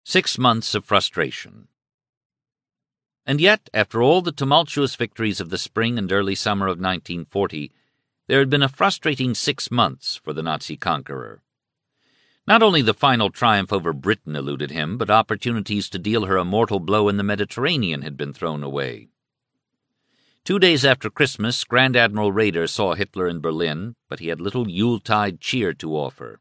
6 months of frustration. And yet, after all the tumultuous victories of the spring and early summer of 1940, there had been a frustrating 6 months for the Nazi conqueror. Not only the final triumph over Britain eluded him, but opportunities to deal her a mortal blow in the Mediterranean had been thrown away. 2 days after Christmas, Grand Admiral Raeder saw Hitler in Berlin, but he had little Yuletide cheer to offer.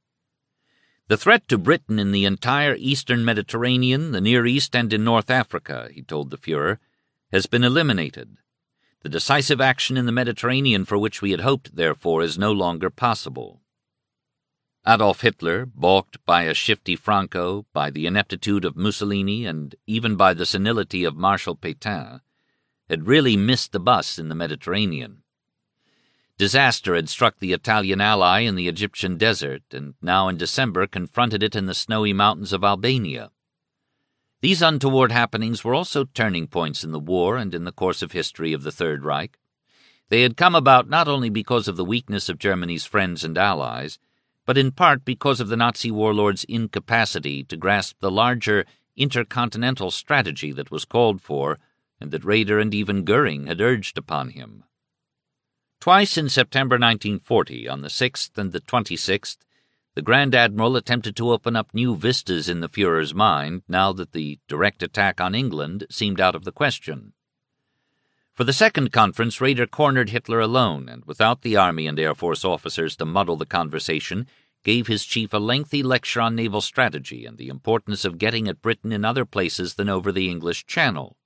The threat to Britain in the entire eastern Mediterranean, the Near East, and in North Africa, he told the Führer, has been eliminated. The decisive action in the Mediterranean for which we had hoped, therefore, is no longer possible. Adolf Hitler, balked by a shifty Franco, by the ineptitude of Mussolini, and even by the senility of Marshal Pétain, had really missed the bus in the Mediterranean. Disaster had struck the Italian ally in the Egyptian desert, and now in December confronted it in the snowy mountains of Albania. These untoward happenings were also turning points in the war and in the course of history of the Third Reich. They had come about not only because of the weakness of Germany's friends and allies, but in part because of the Nazi warlord's incapacity to grasp the larger intercontinental strategy that was called for and that Raeder and even Goering had urged upon him. Twice in September 1940, on the 6th and the 26th, the Grand Admiral attempted to open up new vistas in the Führer's mind now that the direct attack on England seemed out of the question. For the second conference, Raeder cornered Hitler alone, and without the Army and Air Force officers to muddle the conversation, gave his chief a lengthy lecture on naval strategy and the importance of getting at Britain in other places than over the English Channel.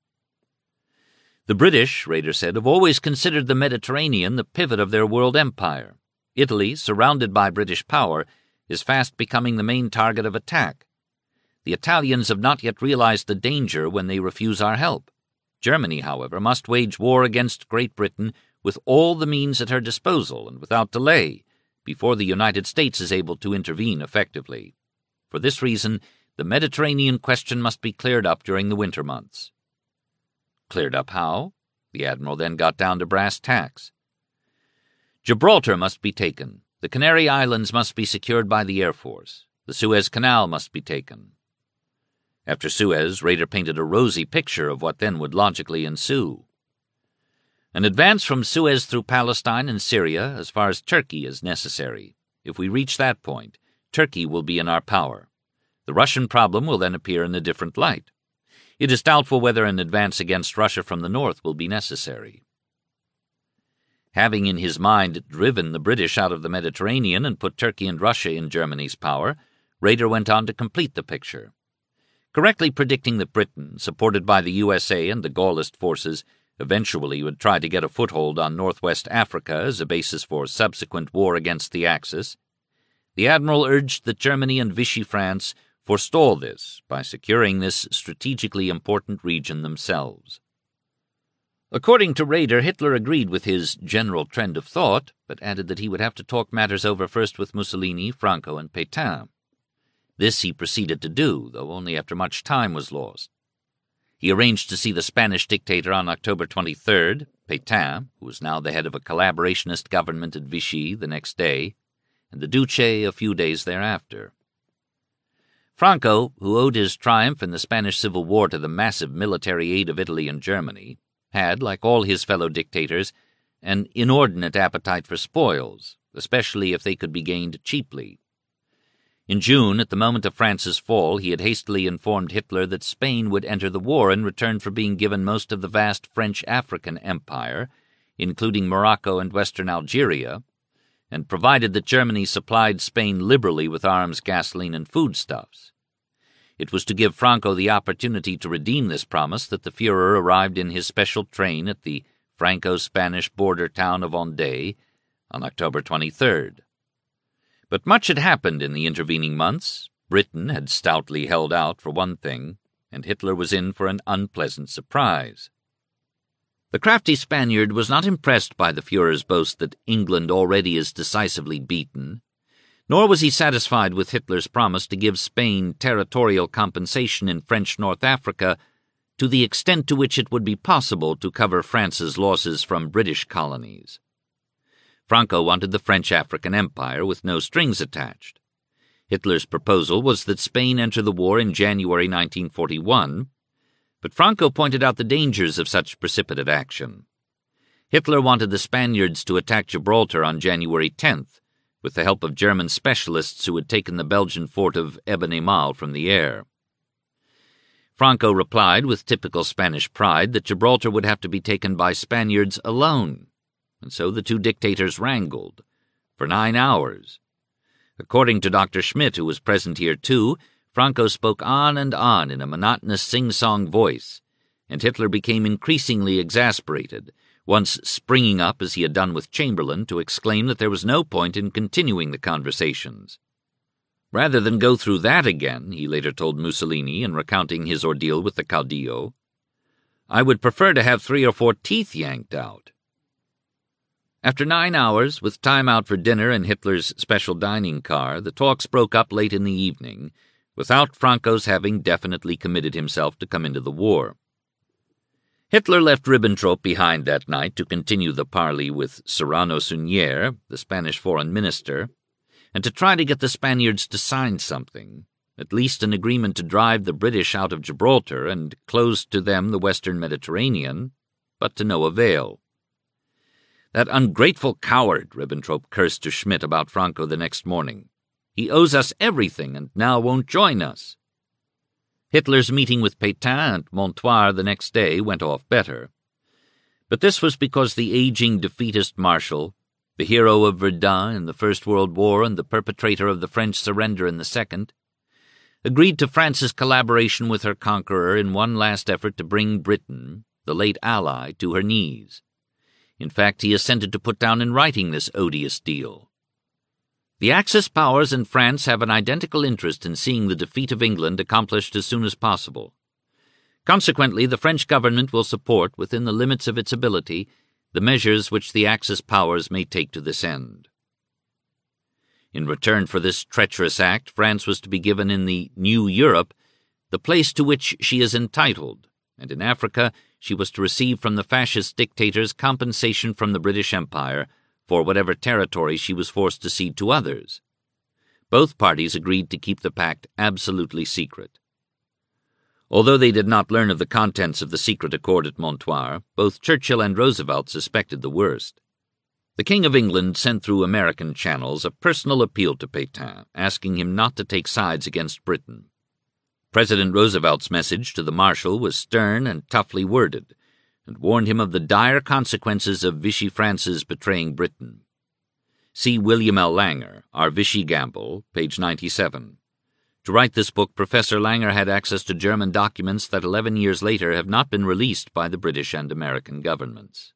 The British, Raeder said, have always considered the Mediterranean the pivot of their world empire. Italy, surrounded by British power, is fast becoming the main target of attack. The Italians have not yet realized the danger when they refuse our help. Germany, however, must wage war against Great Britain with all the means at her disposal and without delay, before the United States is able to intervene effectively. For this reason, the Mediterranean question must be cleared up during the winter months. Cleared up how? The Admiral then got down to brass tacks. Gibraltar must be taken. The Canary Islands must be secured by the Air Force. The Suez Canal must be taken. After Suez, Raeder painted a rosy picture of what then would logically ensue. An advance from Suez through Palestine and Syria as far as Turkey is necessary. If we reach that point, Turkey will be in our power. The Russian problem will then appear in a different light. It is doubtful whether an advance against Russia from the north will be necessary. Having in his mind driven the British out of the Mediterranean and put Turkey and Russia in Germany's power, Raeder went on to complete the picture. Correctly predicting that Britain, supported by the USA and the Gaullist forces, eventually would try to get a foothold on northwest Africa as a basis for subsequent war against the Axis, the Admiral urged that Germany and Vichy France forestall this by securing this strategically important region themselves. According to Raeder, Hitler agreed with his general trend of thought, but added that he would have to talk matters over first with Mussolini, Franco, and Pétain. This he proceeded to do, though only after much time was lost. He arranged to see the Spanish dictator on October 23rd, Pétain, who was now the head of a collaborationist government at Vichy, the next day, and the Duce a few days thereafter. Franco, who owed his triumph in the Spanish Civil War to the massive military aid of Italy and Germany, had, like all his fellow dictators, an inordinate appetite for spoils, especially if they could be gained cheaply. In June, at the moment of France's fall, he had hastily informed Hitler that Spain would enter the war in return for being given most of the vast French African empire, including Morocco and western Algeria, and provided that Germany supplied Spain liberally with arms, gasoline, and foodstuffs. It was to give Franco the opportunity to redeem this promise that the Führer arrived in his special train at the Franco-Spanish border town of Onday on October 23rd. But much had happened in the intervening months. Britain had stoutly held out, for one thing, and Hitler was in for an unpleasant surprise. The crafty Spaniard was not impressed by the Führer's boast that England already is decisively beaten, nor was he satisfied with Hitler's promise to give Spain territorial compensation in French North Africa to the extent to which it would be possible to cover France's losses from British colonies. Franco wanted the French African Empire with no strings attached. Hitler's proposal was that Spain enter the war in January 1941, but Franco pointed out the dangers of such precipitate action. Hitler wanted the Spaniards to attack Gibraltar on January 10th, with the help of German specialists who had taken the Belgian fort of Ébène-Émard from the air. Franco replied with typical Spanish pride that Gibraltar would have to be taken by Spaniards alone, and so the two dictators wrangled for 9 hours. According to Dr. Schmidt, who was present here too, Franco spoke on in a monotonous sing-song voice, and Hitler became increasingly exasperated, once springing up, as he had done with Chamberlain, to exclaim that there was no point in continuing the conversations. Rather than go through that again, he later told Mussolini in recounting his ordeal with the caudillo, I would prefer to have 3 or 4 teeth yanked out. After 9 hours, with time out for dinner in Hitler's special dining car, the talks broke up late in the evening, without Franco's having definitely committed himself to come into the war. Hitler left Ribbentrop behind that night to continue the parley with Serrano Suñer, the Spanish foreign minister, and to try to get the Spaniards to sign something, at least an agreement to drive the British out of Gibraltar and close to them the western Mediterranean, but to no avail. That ungrateful coward, Ribbentrop cursed to Schmidt about Franco the next morning. He owes us everything and now won't join us. Hitler's meeting with Pétain at Montoire the next day went off better. But this was because the aging defeatist marshal, the hero of Verdun in the First World War and the perpetrator of the French surrender in the Second, agreed to France's collaboration with her conqueror in one last effort to bring Britain, the late ally, to her knees. In fact, he assented to put down in writing this odious deal. The Axis powers and France have an identical interest in seeing the defeat of England accomplished as soon as possible. Consequently, the French government will support, within the limits of its ability, the measures which the Axis powers may take to this end. In return for this treacherous act, France was to be given in the New Europe the place to which she is entitled, and in Africa she was to receive from the fascist dictators compensation from the British Empire for whatever territory she was forced to cede to others. Both parties agreed to keep the pact absolutely secret. Although they did not learn of the contents of the secret accord at Montoire, both Churchill and Roosevelt suspected the worst. The King of England sent through American channels a personal appeal to Pétain, asking him not to take sides against Britain. President Roosevelt's message to the Marshal was stern and toughly worded, and warned him of the dire consequences of Vichy France's betraying Britain. See William L. Langer, Our Vichy Gamble, page 97. To write this book, Professor Langer had access to German documents that 11 years later have not been released by the British and American governments.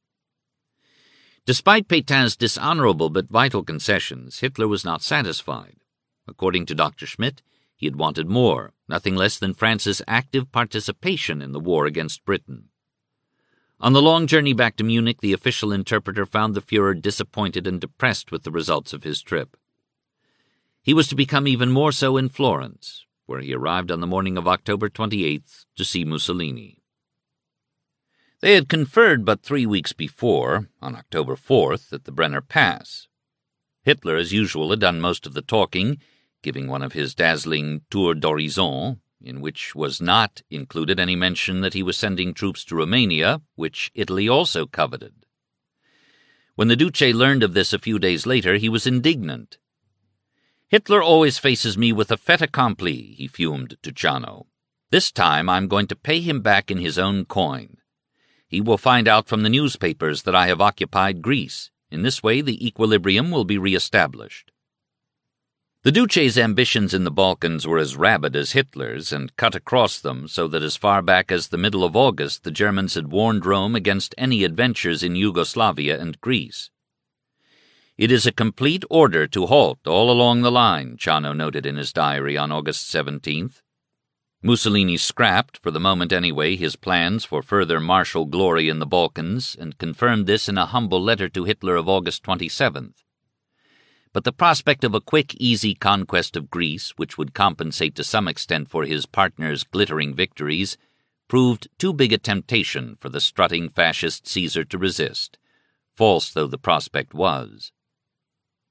Despite Pétain's dishonorable but vital concessions, Hitler was not satisfied. According to Dr. Schmidt, he had wanted more, nothing less than France's active participation in the war against Britain. On the long journey back to Munich, the official interpreter found the Führer disappointed and depressed with the results of his trip. He was to become even more so in Florence, where he arrived on the morning of October 28th to see Mussolini. They had conferred but 3 weeks before, on October 4th, at the Brenner Pass. Hitler, as usual, had done most of the talking, giving one of his dazzling tours d'horizon, in which was not included any mention that he was sending troops to Romania, which Italy also coveted. When the Duce learned of this a few days later, he was indignant. Hitler always faces me with a fait accompli, he fumed to Ciano. This time I'm going to pay him back in his own coin. He will find out from the newspapers that I have occupied Greece. In this way the equilibrium will be re-established. The Duce's ambitions in the Balkans were as rabid as Hitler's, and cut across them so that as far back as the middle of August the Germans had warned Rome against any adventures in Yugoslavia and Greece. It is a complete order to halt all along the line, Ciano noted in his diary on August 17th. Mussolini scrapped, for the moment anyway, his plans for further martial glory in the Balkans, and confirmed this in a humble letter to Hitler of August 27th. But the prospect of a quick, easy conquest of Greece, which would compensate to some extent for his partner's glittering victories, proved too big a temptation for the strutting fascist Caesar to resist, false though the prospect was.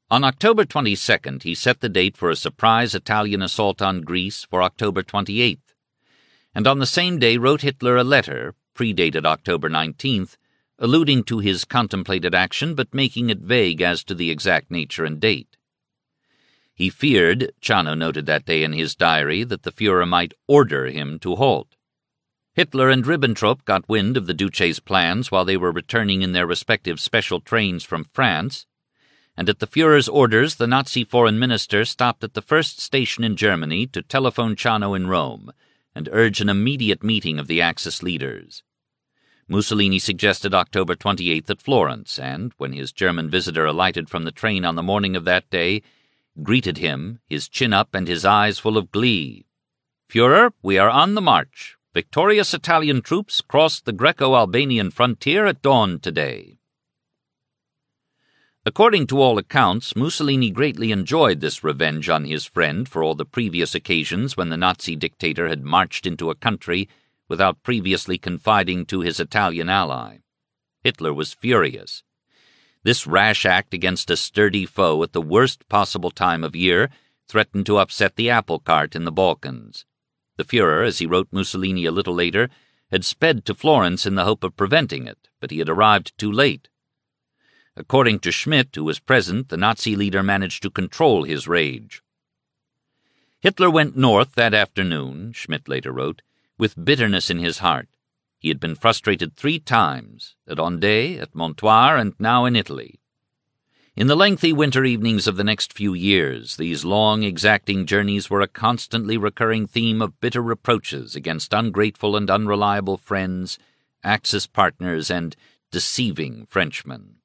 On October 22nd, he set the date for a surprise Italian assault on Greece for October 28th, and on the same day wrote Hitler a letter, predated October 19th, alluding to his contemplated action but making it vague as to the exact nature and date. He feared, Ciano noted that day in his diary, that the Führer might order him to halt. Hitler and Ribbentrop got wind of the Duce's plans while they were returning in their respective special trains from France, and at the Führer's orders the Nazi foreign minister stopped at the first station in Germany to telephone Ciano in Rome and urge an immediate meeting of the Axis leaders. Mussolini suggested October 28th at Florence, and, when his German visitor alighted from the train on the morning of that day, greeted him, his chin up and his eyes full of glee. "Führer, we are on the march. Victorious Italian troops crossed the Greco-Albanian frontier at dawn today." According to all accounts, Mussolini greatly enjoyed this revenge on his friend for all the previous occasions when the Nazi dictator had marched into a country without previously confiding to his Italian ally. Hitler was furious. This rash act against a sturdy foe at the worst possible time of year threatened to upset the apple cart in the Balkans. The Führer, as he wrote Mussolini a little later, had sped to Florence in the hope of preventing it, but he had arrived too late. According to Schmidt, who was present, the Nazi leader managed to control his rage. Hitler went north that afternoon, Schmidt later wrote, with bitterness in his heart. He had been frustrated 3 times, at Onday, at Montoire, and now in Italy. In the lengthy winter evenings of the next few years, these long, exacting journeys were a constantly recurring theme of bitter reproaches against ungrateful and unreliable friends, Axis partners, and deceiving Frenchmen.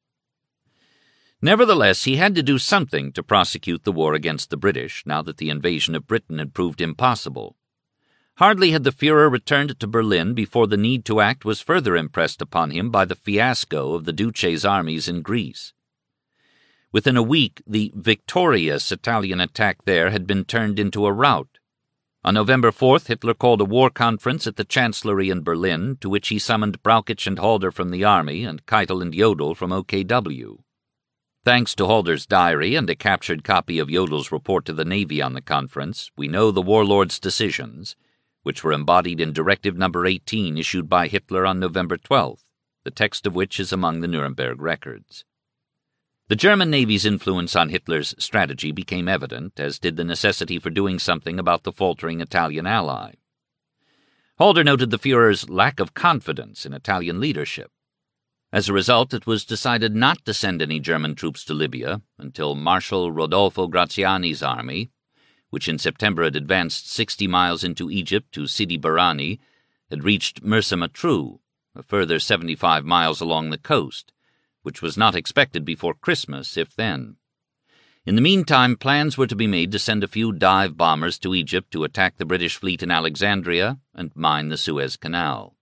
Nevertheless, he had to do something to prosecute the war against the British, now that the invasion of Britain had proved impossible. Hardly had the Führer returned to Berlin before the need to act was further impressed upon him by the fiasco of the Duce's armies in Greece. Within a week, the victorious Italian attack there had been turned into a rout. On November 4th, Hitler called a war conference at the Chancellery in Berlin, to which he summoned Brauchitsch and Halder from the army and Keitel and Jodl from OKW. Thanks to Halder's diary and a captured copy of Jodl's report to the Navy on the conference, we know the warlord's decisions, which were embodied in Directive No. 18 issued by Hitler on November 12th, the text of which is among the Nuremberg records. The German Navy's influence on Hitler's strategy became evident, as did the necessity for doing something about the faltering Italian ally. Halder noted the Führer's lack of confidence in Italian leadership. As a result, it was decided not to send any German troops to Libya until Marshal Rodolfo Graziani's army, which in September had advanced 60 miles into Egypt to Sidi Barrani, had reached Mersa Matruh, a further 75 miles along the coast, which was not expected before Christmas, if then. In the meantime, plans were to be made to send a few dive bombers to Egypt to attack the British fleet in Alexandria and mine the Suez Canal.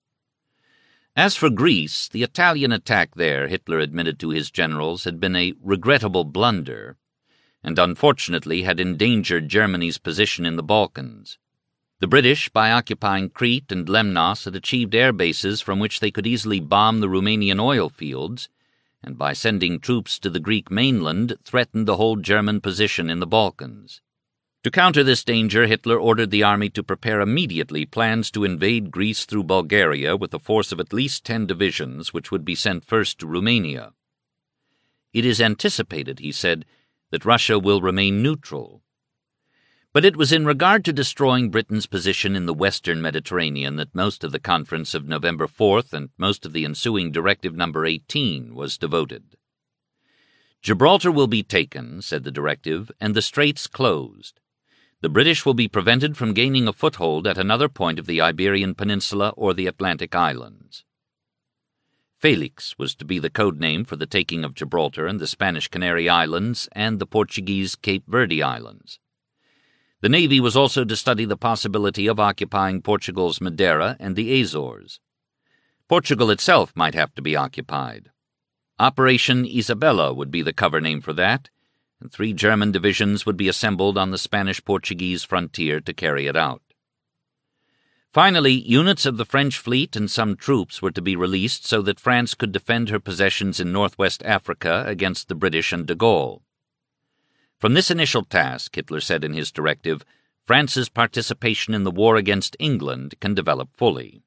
As for Greece, the Italian attack there, Hitler admitted to his generals, had been a regrettable blunder, and unfortunately had endangered Germany's position in the Balkans. The British, by occupying Crete and Lemnos, had achieved air bases from which they could easily bomb the Romanian oil fields, and by sending troops to the Greek mainland, threatened the whole German position in the Balkans. To counter this danger, Hitler ordered the army to prepare immediately plans to invade Greece through Bulgaria with a force of at least 10 divisions, which would be sent first to Romania. "It is anticipated," he said, "that Russia will remain neutral." But it was in regard to destroying Britain's position in the western Mediterranean that most of the conference of November 4th and most of the ensuing Directive No. 18 was devoted. "Gibraltar will be taken," said the directive, "and the straits closed. The British will be prevented from gaining a foothold at another point of the Iberian Peninsula or the Atlantic Islands." Felix was to be the code name for the taking of Gibraltar and the Spanish Canary Islands and the Portuguese Cape Verde Islands. The Navy was also to study the possibility of occupying Portugal's Madeira and the Azores. Portugal itself might have to be occupied. Operation Isabella would be the cover name for that, and 3 German divisions would be assembled on the Spanish-Portuguese frontier to carry it out. Finally, units of the French fleet and some troops were to be released so that France could defend her possessions in northwest Africa against the British and de Gaulle. From this initial task, Hitler said in his directive, France's participation in the war against England can develop fully.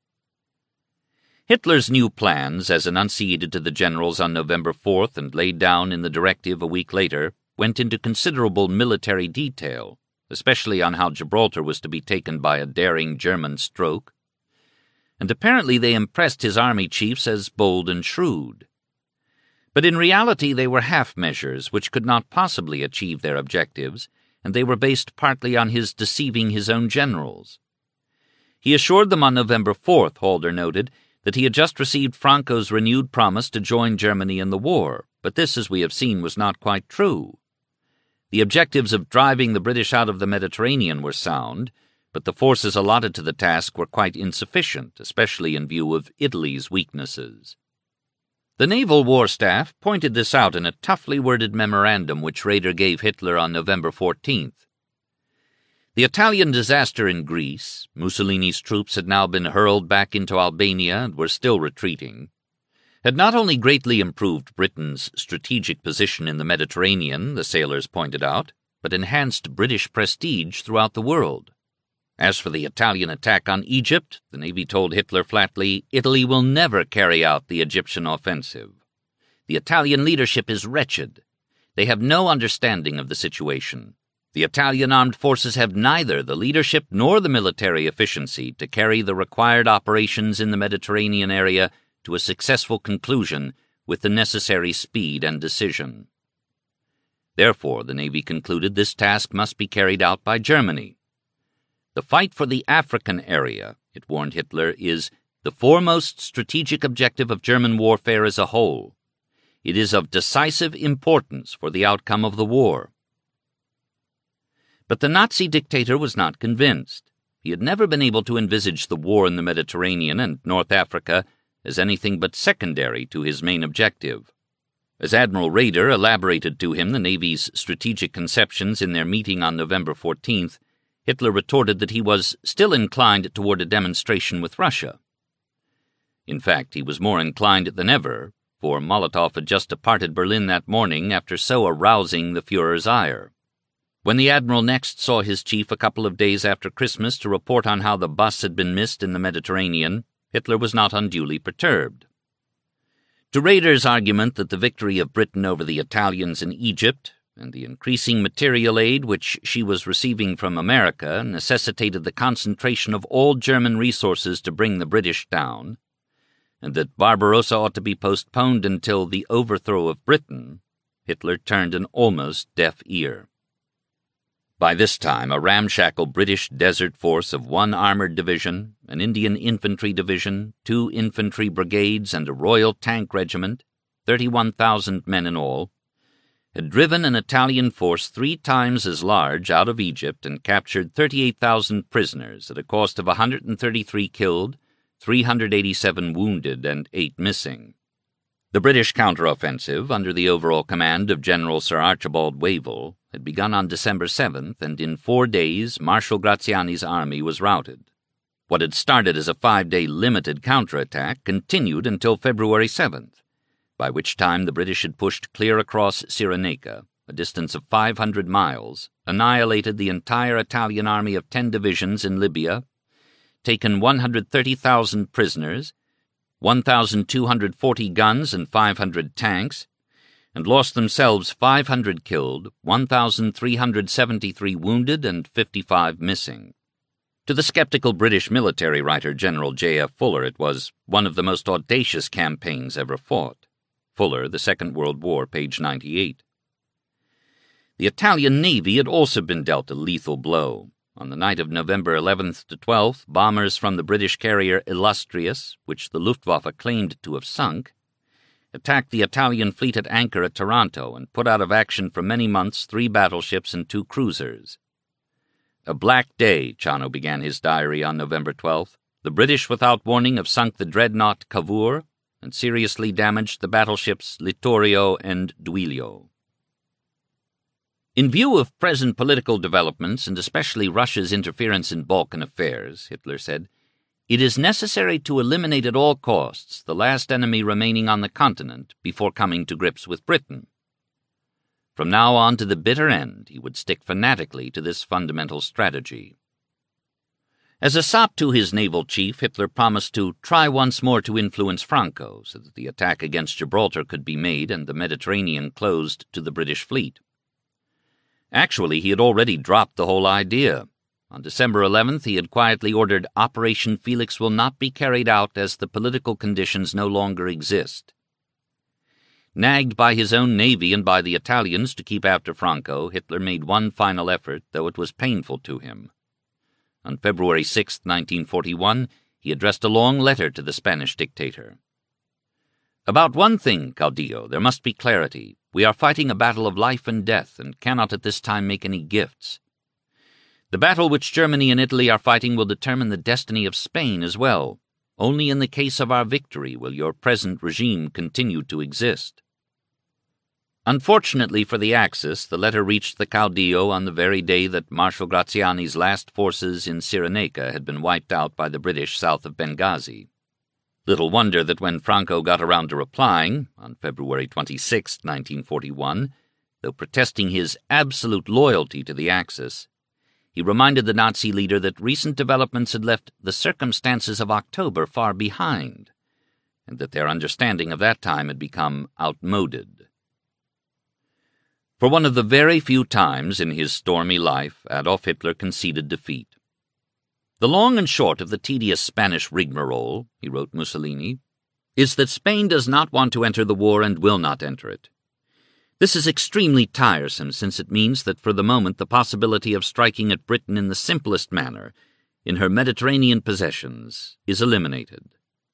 Hitler's new plans, as enunciated to the generals on November 4th and laid down in the directive a week later, went into considerable military detail, especially on how Gibraltar was to be taken by a daring German stroke. And apparently they impressed his army chiefs as bold and shrewd. But in reality they were half measures which could not possibly achieve their objectives, and they were based partly on his deceiving his own generals. He assured them on November 4th, Halder noted, that he had just received Franco's renewed promise to join Germany in the war, but this, as we have seen, was not quite true. The objectives of driving the British out of the Mediterranean were sound, but the forces allotted to the task were quite insufficient, especially in view of Italy's weaknesses. The Naval War Staff pointed this out in a toughly worded memorandum which Raeder gave Hitler on November 14th. The Italian disaster in Greece, Mussolini's troops had now been hurled back into Albania and were still retreating, had not only greatly improved Britain's strategic position in the Mediterranean, the sailors pointed out, but enhanced British prestige throughout the world. As for the Italian attack on Egypt, the Navy told Hitler flatly, Italy will never carry out the Egyptian offensive. The Italian leadership is wretched. They have no understanding of the situation. The Italian armed forces have neither the leadership nor the military efficiency to carry the required operations in the Mediterranean area to a successful conclusion with the necessary speed and decision. Therefore, the Navy concluded this task must be carried out by Germany. The fight for the African area, it warned Hitler, is the foremost strategic objective of German warfare as a whole. It is of decisive importance for the outcome of the war. But the Nazi dictator was not convinced. He had never been able to envisage the war in the Mediterranean and North Africa as anything but secondary to his main objective. As Admiral Raeder elaborated to him the Navy's strategic conceptions in their meeting on November 14th, Hitler retorted that he was still inclined toward a demonstration with Russia. In fact, he was more inclined than ever, for Molotov had just departed Berlin that morning after so arousing the Führer's ire. When the Admiral next saw his chief a couple of days after Christmas to report on how the bus had been missed in the Mediterranean, Hitler was not unduly perturbed. To Raeder's argument that the victory of Britain over the Italians in Egypt and the increasing material aid which she was receiving from America necessitated the concentration of all German resources to bring the British down, and that Barbarossa ought to be postponed until the overthrow of Britain, Hitler turned an almost deaf ear. By this time, a ramshackle British desert force of 1 armored division, an Indian infantry division, 2 infantry brigades, and a Royal Tank Regiment, 31,000 men in all, had driven an Italian force 3 times as large out of Egypt and captured 38,000 prisoners at a cost of 133 killed, 387 wounded, and 8 missing. The British counteroffensive, under the overall command of General Sir Archibald Wavell, had begun on December 7th, and in 4 days Marshal Graziani's army was routed. What had started as a 5-day limited counterattack continued until February 7th, by which time the British had pushed clear across Cyrenaica, a distance of 500 miles, annihilated the entire Italian army of 10 divisions in Libya, taken 130,000 prisoners, 1,240 guns and 500 tanks, and lost themselves 500 killed, 1,373 wounded, and 55 missing. To the skeptical British military writer General J.F. Fuller, it was one of the most audacious campaigns ever fought. Fuller, The Second World War, page 98. The Italian Navy had also been dealt a lethal blow. On the night of November 11th to 12th, bombers from the British carrier Illustrious, which the Luftwaffe claimed to have sunk, attacked the Italian fleet at anchor at Taranto and put out of action for many months 3 battleships and 2 cruisers. A black day, Ciano began his diary on November 12th. The British, without warning, have sunk the dreadnought Cavour and seriously damaged the battleships Littorio and Duilio. In view of present political developments, and especially Russia's interference in Balkan affairs, Hitler said, it is necessary to eliminate at all costs the last enemy remaining on the continent before coming to grips with Britain. From now on to the bitter end, he would stick fanatically to this fundamental strategy. As a sop to his naval chief, Hitler promised to try once more to influence Franco so that the attack against Gibraltar could be made and the Mediterranean closed to the British fleet. Actually, he had already dropped the whole idea. On December 11th, he had quietly ordered Operation Felix will not be carried out as the political conditions no longer exist. Nagged by his own navy and by the Italians to keep after Franco, Hitler made one final effort, though it was painful to him. On February 6, 1941, he addressed a long letter to the Spanish dictator. About one thing, Caudillo, there must be clarity. We are fighting a battle of life and death, and cannot at this time make any gifts. The battle which Germany and Italy are fighting will determine the destiny of Spain as well. Only in the case of our victory will your present regime continue to exist. Unfortunately for the Axis, the letter reached the Caudillo on the very day that Marshal Graziani's last forces in Cyrenaica had been wiped out by the British south of Benghazi. Little wonder that when Franco got around to replying, on February 26, 1941, though protesting his absolute loyalty to the Axis, he reminded the Nazi leader that recent developments had left the circumstances of October far behind, and that their understanding of that time had become outmoded. For one of the very few times in his stormy life, Adolf Hitler conceded defeat. The long and short of the tedious Spanish rigmarole, he wrote Mussolini, is that Spain does not want to enter the war and will not enter it. This is extremely tiresome, since it means that for the moment the possibility of striking at Britain in the simplest manner, in her Mediterranean possessions, is eliminated.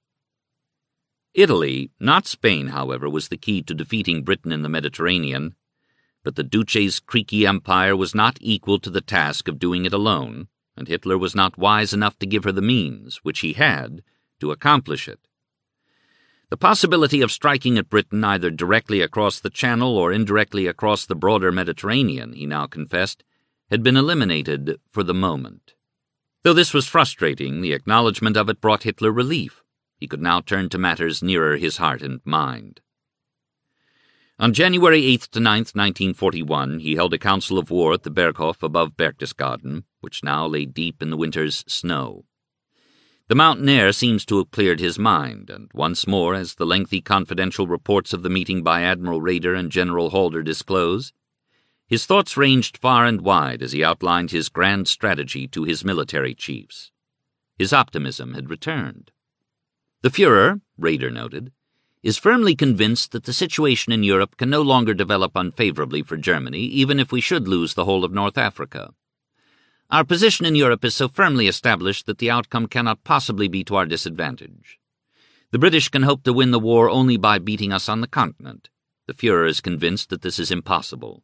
Italy, not Spain, however, was the key to defeating Britain in the Mediterranean, but the Duce's creaky empire was not equal to the task of doing it alone, and Hitler was not wise enough to give her the means, which he had, to accomplish it. The possibility of striking at Britain either directly across the Channel or indirectly across the broader Mediterranean, he now confessed, had been eliminated for the moment. Though this was frustrating, the acknowledgment of it brought Hitler relief. He could now turn to matters nearer his heart and mind. On January 8th to 9th, 1941, he held a council of war at the Berghof above Berchtesgaden, which now lay deep in the winter's snow. The mountain air seems to have cleared his mind, and once more, as the lengthy confidential reports of the meeting by Admiral Raeder and General Halder disclose, his thoughts ranged far and wide as he outlined his grand strategy to his military chiefs. His optimism had returned. The Führer, Raeder noted, is firmly convinced that the situation in Europe can no longer develop unfavorably for Germany, even if we should lose the whole of North Africa. Our position in Europe is so firmly established that the outcome cannot possibly be to our disadvantage. The British can hope to win the war only by beating us on the continent. The Führer is convinced that this is impossible.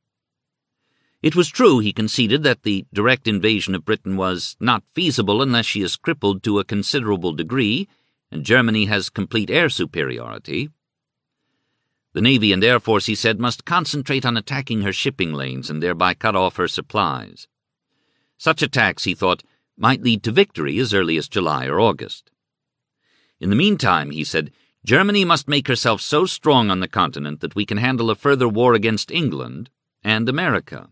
It was true, he conceded, that the direct invasion of Britain was not feasible unless she is crippled to a considerable degree, and Germany has complete air superiority. The Navy and Air Force, he said, must concentrate on attacking her shipping lanes and thereby cut off her supplies. Such attacks, he thought, might lead to victory as early as July or August. In the meantime, he said, Germany must make herself so strong on the continent that we can handle a further war against England and America.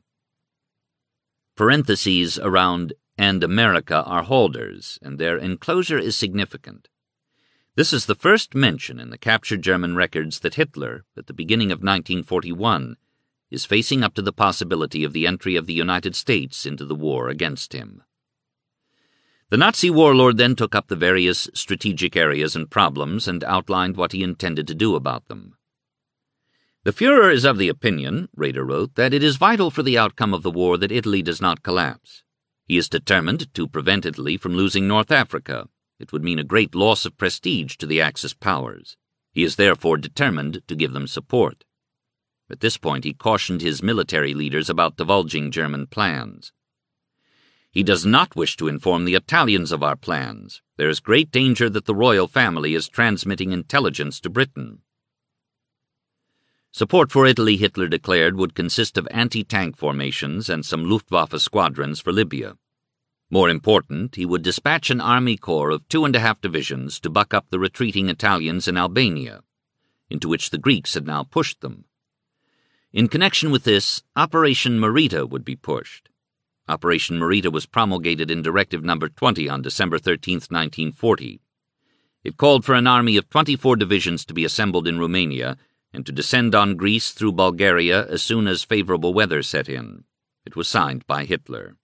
Parentheses around "and America" are Halder's, and their enclosure is significant. This is the first mention in the captured German records that Hitler, at the beginning of 1941, is facing up to the possibility of the entry of the United States into the war against him. The Nazi warlord then took up the various strategic areas and problems and outlined what he intended to do about them. The Führer is of the opinion, Raeder wrote, that it is vital for the outcome of the war that Italy does not collapse. He is determined to prevent Italy from losing North Africa. It would mean a great loss of prestige to the Axis powers. He is therefore determined to give them support. At this point, he cautioned his military leaders about divulging German plans. He does not wish to inform the Italians of our plans. There is great danger that the royal family is transmitting intelligence to Britain. Support for Italy, Hitler declared, would consist of anti-tank formations and some Luftwaffe squadrons for Libya. More important, he would dispatch an army corps of 2.5 divisions to buck up the retreating Italians in Albania, into which the Greeks had now pushed them. In connection with this, Operation Marita would be pushed. Operation Marita was promulgated in Directive No. 20 on December 13, 1940. It called for an army of 24 divisions to be assembled in Romania and to descend on Greece through Bulgaria as soon as favorable weather set in. It was signed by Hitler.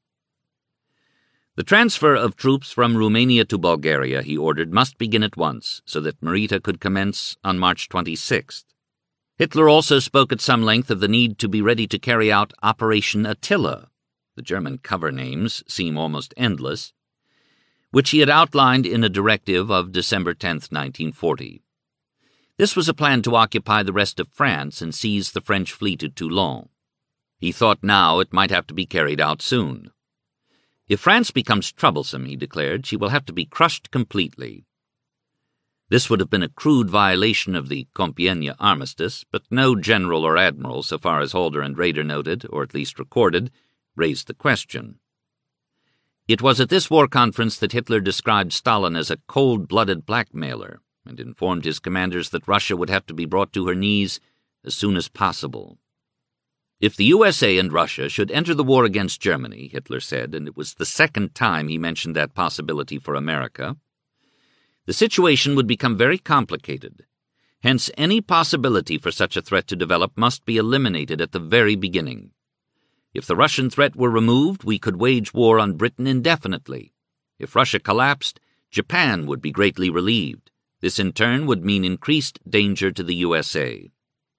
The transfer of troops from Romania to Bulgaria, he ordered, must begin at once so that Marita could commence on March 26th. Hitler also spoke at some length of the need to be ready to carry out Operation Attila. The German cover names seem almost endless, which he had outlined in a directive of December 10, 1940. This was a plan to occupy the rest of France and seize the French fleet at Toulon. He thought now it might have to be carried out soon. If France becomes troublesome, he declared, she will have to be crushed completely. This would have been a crude violation of the Compiègne armistice, but no general or admiral, so far as Halder and Raeder noted, or at least recorded, raised the question. It was at this war conference that Hitler described Stalin as a cold-blooded blackmailer and informed his commanders that Russia would have to be brought to her knees as soon as possible. If the USA and Russia should enter the war against Germany, Hitler said, and it was the second time he mentioned that possibility for America, the situation would become very complicated. Hence, any possibility for such a threat to develop must be eliminated at the very beginning. If the Russian threat were removed, we could wage war on Britain indefinitely. If Russia collapsed, Japan would be greatly relieved. This in turn would mean increased danger to the USA.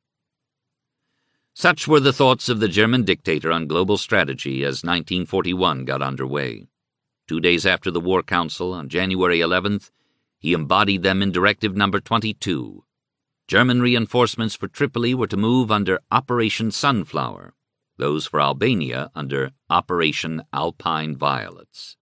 Such were the thoughts of the German dictator on global strategy as 1941 got underway. 2 days after the War Council, on January 11th, he embodied them in Directive No. 22. German reinforcements for Tripoli were to move under Operation Sunflower, those for Albania under Operation Alpine Violets.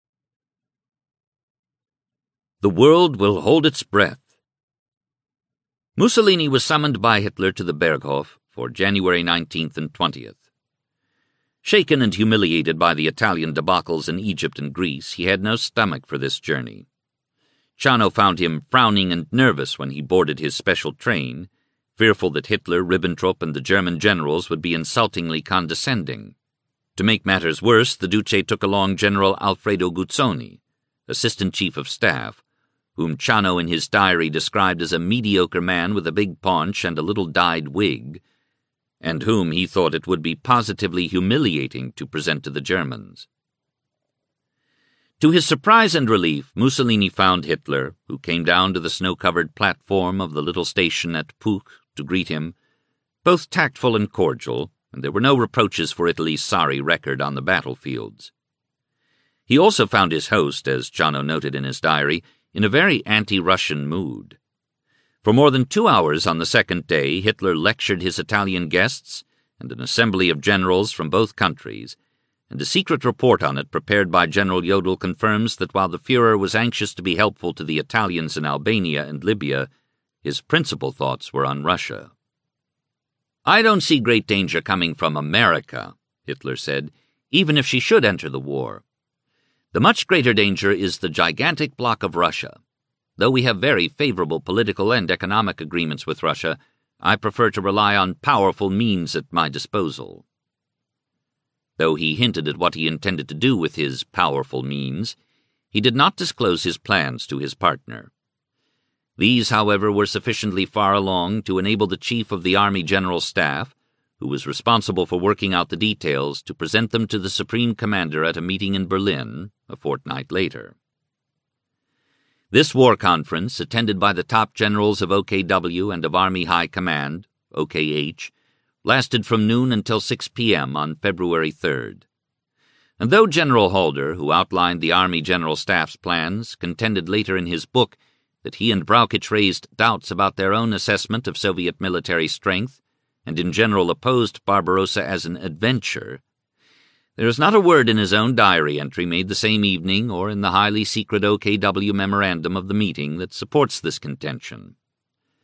The world will hold its breath. Mussolini was summoned by Hitler to the Berghof for January 19th and 20th. Shaken and humiliated by the Italian debacles in Egypt and Greece, he had no stomach for this journey. Ciano found him frowning and nervous when he boarded his special train, fearful that Hitler, Ribbentrop, and the German generals would be insultingly condescending. To make matters worse, the Duce took along General Alfredo Guzzoni, Assistant Chief of Staff, whom Ciano in his diary described as a mediocre man with a big paunch and a little dyed wig, and whom he thought it would be positively humiliating to present to the Germans. To his surprise and relief, Mussolini found Hitler, who came down to the snow-covered platform of the little station at Puch to greet him, both tactful and cordial, and there were no reproaches for Italy's sorry record on the battlefields. He also found his host, as Ciano noted in his diary, in a very anti-Russian mood. For more than 2 hours on the second day, Hitler lectured his Italian guests and an assembly of generals from both countries, and a secret report on it prepared by General Jodl confirms that while the Führer was anxious to be helpful to the Italians in Albania and Libya, his principal thoughts were on Russia. "I don't see great danger coming from America," Hitler said, "even if she should enter the war. The much greater danger is the gigantic bloc of Russia. Though we have very favorable political and economic agreements with Russia, I prefer to rely on powerful means at my disposal." Though he hinted at what he intended to do with his powerful means, he did not disclose his plans to his partner. These, however, were sufficiently far along to enable the Chief of the Army General Staff, who was responsible for working out the details, to present them to the Supreme Commander at a meeting in Berlin a fortnight later. This war conference, attended by the top generals of OKW and of Army High Command, OKH, lasted from noon until 6 p.m. on February 3rd. And though General Halder, who outlined the Army General Staff's plans, contended later in his book that he and Brauchitsch raised doubts about their own assessment of Soviet military strength, and in general opposed Barbarossa as an adventure, there is not a word in his own diary entry made the same evening or in the highly secret OKW memorandum of the meeting that supports this contention.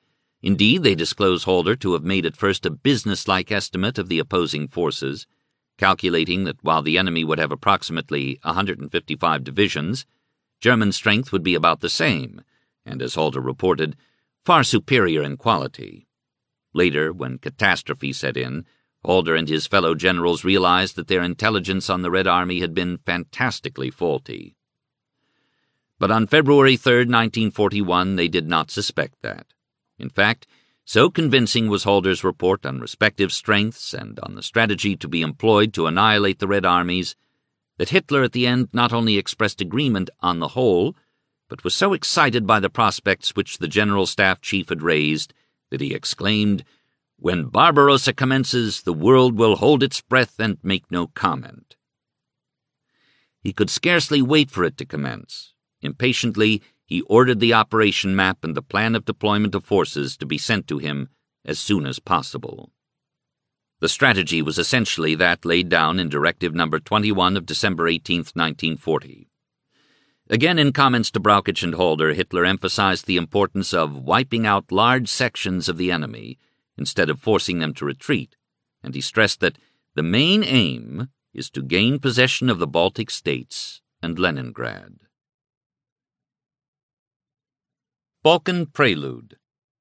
Indeed, they disclose Halder to have made at first a business-like estimate of the opposing forces, calculating that while the enemy would have approximately 155 divisions, German strength would be about the same, and, as Halder reported, far superior in quality. Later, when catastrophe set in, Halder and his fellow generals realized that their intelligence on the Red Army had been fantastically faulty. But on February 3, 1941, they did not suspect that. In fact, so convincing was Halder's report on respective strengths and on the strategy to be employed to annihilate the Red Armies that Hitler at the end not only expressed agreement on the whole, but was so excited by the prospects which the General Staff Chief had raised that he exclaimed, "When Barbarossa commences, the world will hold its breath and make no comment." He could scarcely wait for it to commence. Impatiently, he ordered the operation map and the plan of deployment of forces to be sent to him as soon as possible. The strategy was essentially that laid down in Directive No. 21 of December 18, 1940. Again, in comments to Brauchitsch and Halder, Hitler emphasized the importance of wiping out large sections of the enemy instead of forcing them to retreat, and he stressed that the main aim is to gain possession of the Baltic states and Leningrad. Balkan Prelude.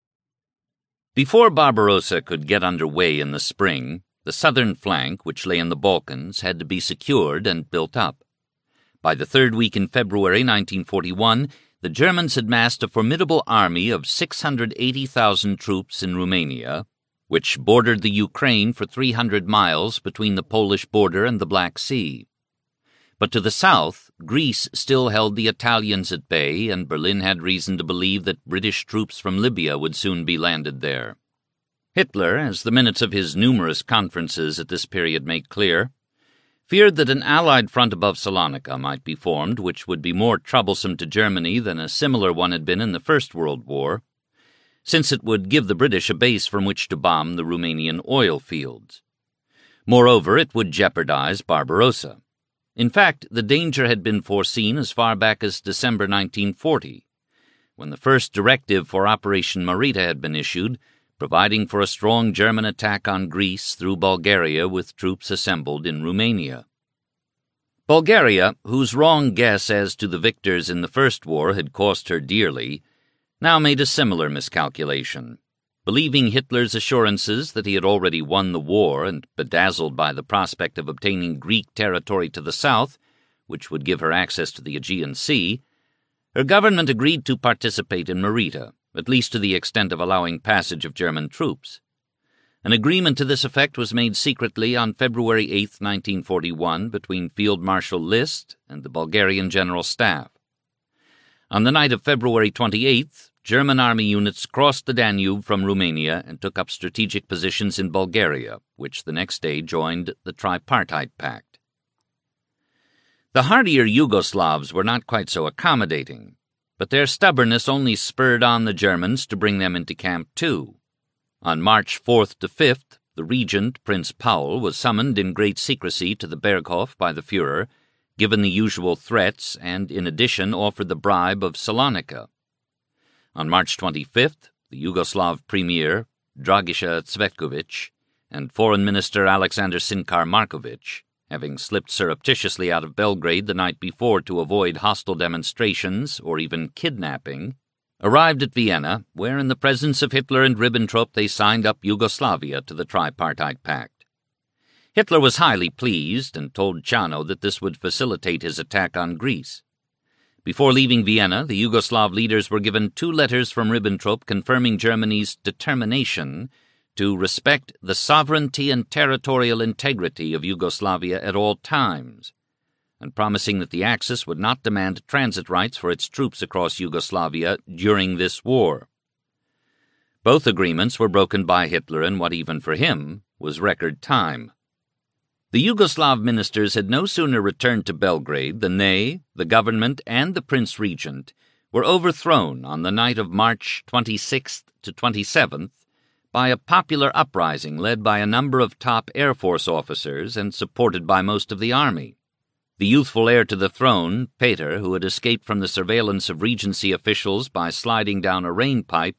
Before Barbarossa could get under way in the spring, the southern flank, which lay in the Balkans, had to be secured and built up. By the third week in February 1941, the Germans had massed a formidable army of 680,000 troops in Romania, which bordered the Ukraine for 300 miles between the Polish border and the Black Sea. But to the south, Greece still held the Italians at bay, and Berlin had reason to believe that British troops from Libya would soon be landed there. Hitler, as the minutes of his numerous conferences at this period make clear, feared that an Allied front above Salonika might be formed, which would be more troublesome to Germany than a similar one had been in the First World War, since it would give the British a base from which to bomb the Romanian oil fields. Moreover, it would jeopardize Barbarossa. In fact, the danger had been foreseen as far back as December 1940, when the first directive for Operation Marita had been issued, providing for a strong German attack on Greece through Bulgaria with troops assembled in Romania. Bulgaria, whose wrong guess as to the victors in the First War had cost her dearly, now made a similar miscalculation. Believing Hitler's assurances that he had already won the war and bedazzled by the prospect of obtaining Greek territory to the south, which would give her access to the Aegean Sea, her government agreed to participate in Marita, at least to the extent of allowing passage of German troops. An agreement to this effect was made secretly on February 8, 1941, between Field Marshal List and the Bulgarian General Staff. On the night of February 28th, German army units crossed the Danube from Romania and took up strategic positions in Bulgaria, which the next day joined the Tripartite Pact. The hardier Yugoslavs were not quite so accommodating, but their stubbornness only spurred on the Germans to bring them into camp too. On March 4th to 5th, the regent, Prince Paul, was summoned in great secrecy to the Berghof by the Führer, given the usual threats, and in addition offered the bribe of Salonika. On March 25th, the Yugoslav Premier, Dragiša Cvetković, and Foreign Minister Alexander Sinkar Marković, having slipped surreptitiously out of Belgrade the night before to avoid hostile demonstrations or even kidnapping, arrived at Vienna, where in the presence of Hitler and Ribbentrop they signed up Yugoslavia to the Tripartite Pact. Hitler was highly pleased and told Chano that this would facilitate his attack on Greece. Before leaving Vienna, the Yugoslav leaders were given 2 letters from Ribbentrop confirming Germany's determination to respect the sovereignty and territorial integrity of Yugoslavia at all times, and promising that the Axis would not demand transit rights for its troops across Yugoslavia during this war. Both agreements were broken by Hitler in what even for him was record time. The Yugoslav ministers had no sooner returned to Belgrade than they, the government, and the Prince Regent were overthrown on the night of March 26th to 27th by a popular uprising led by a number of top Air Force officers and supported by most of the army. The youthful heir to the throne, Peter, who had escaped from the surveillance of Regency officials by sliding down a rain pipe,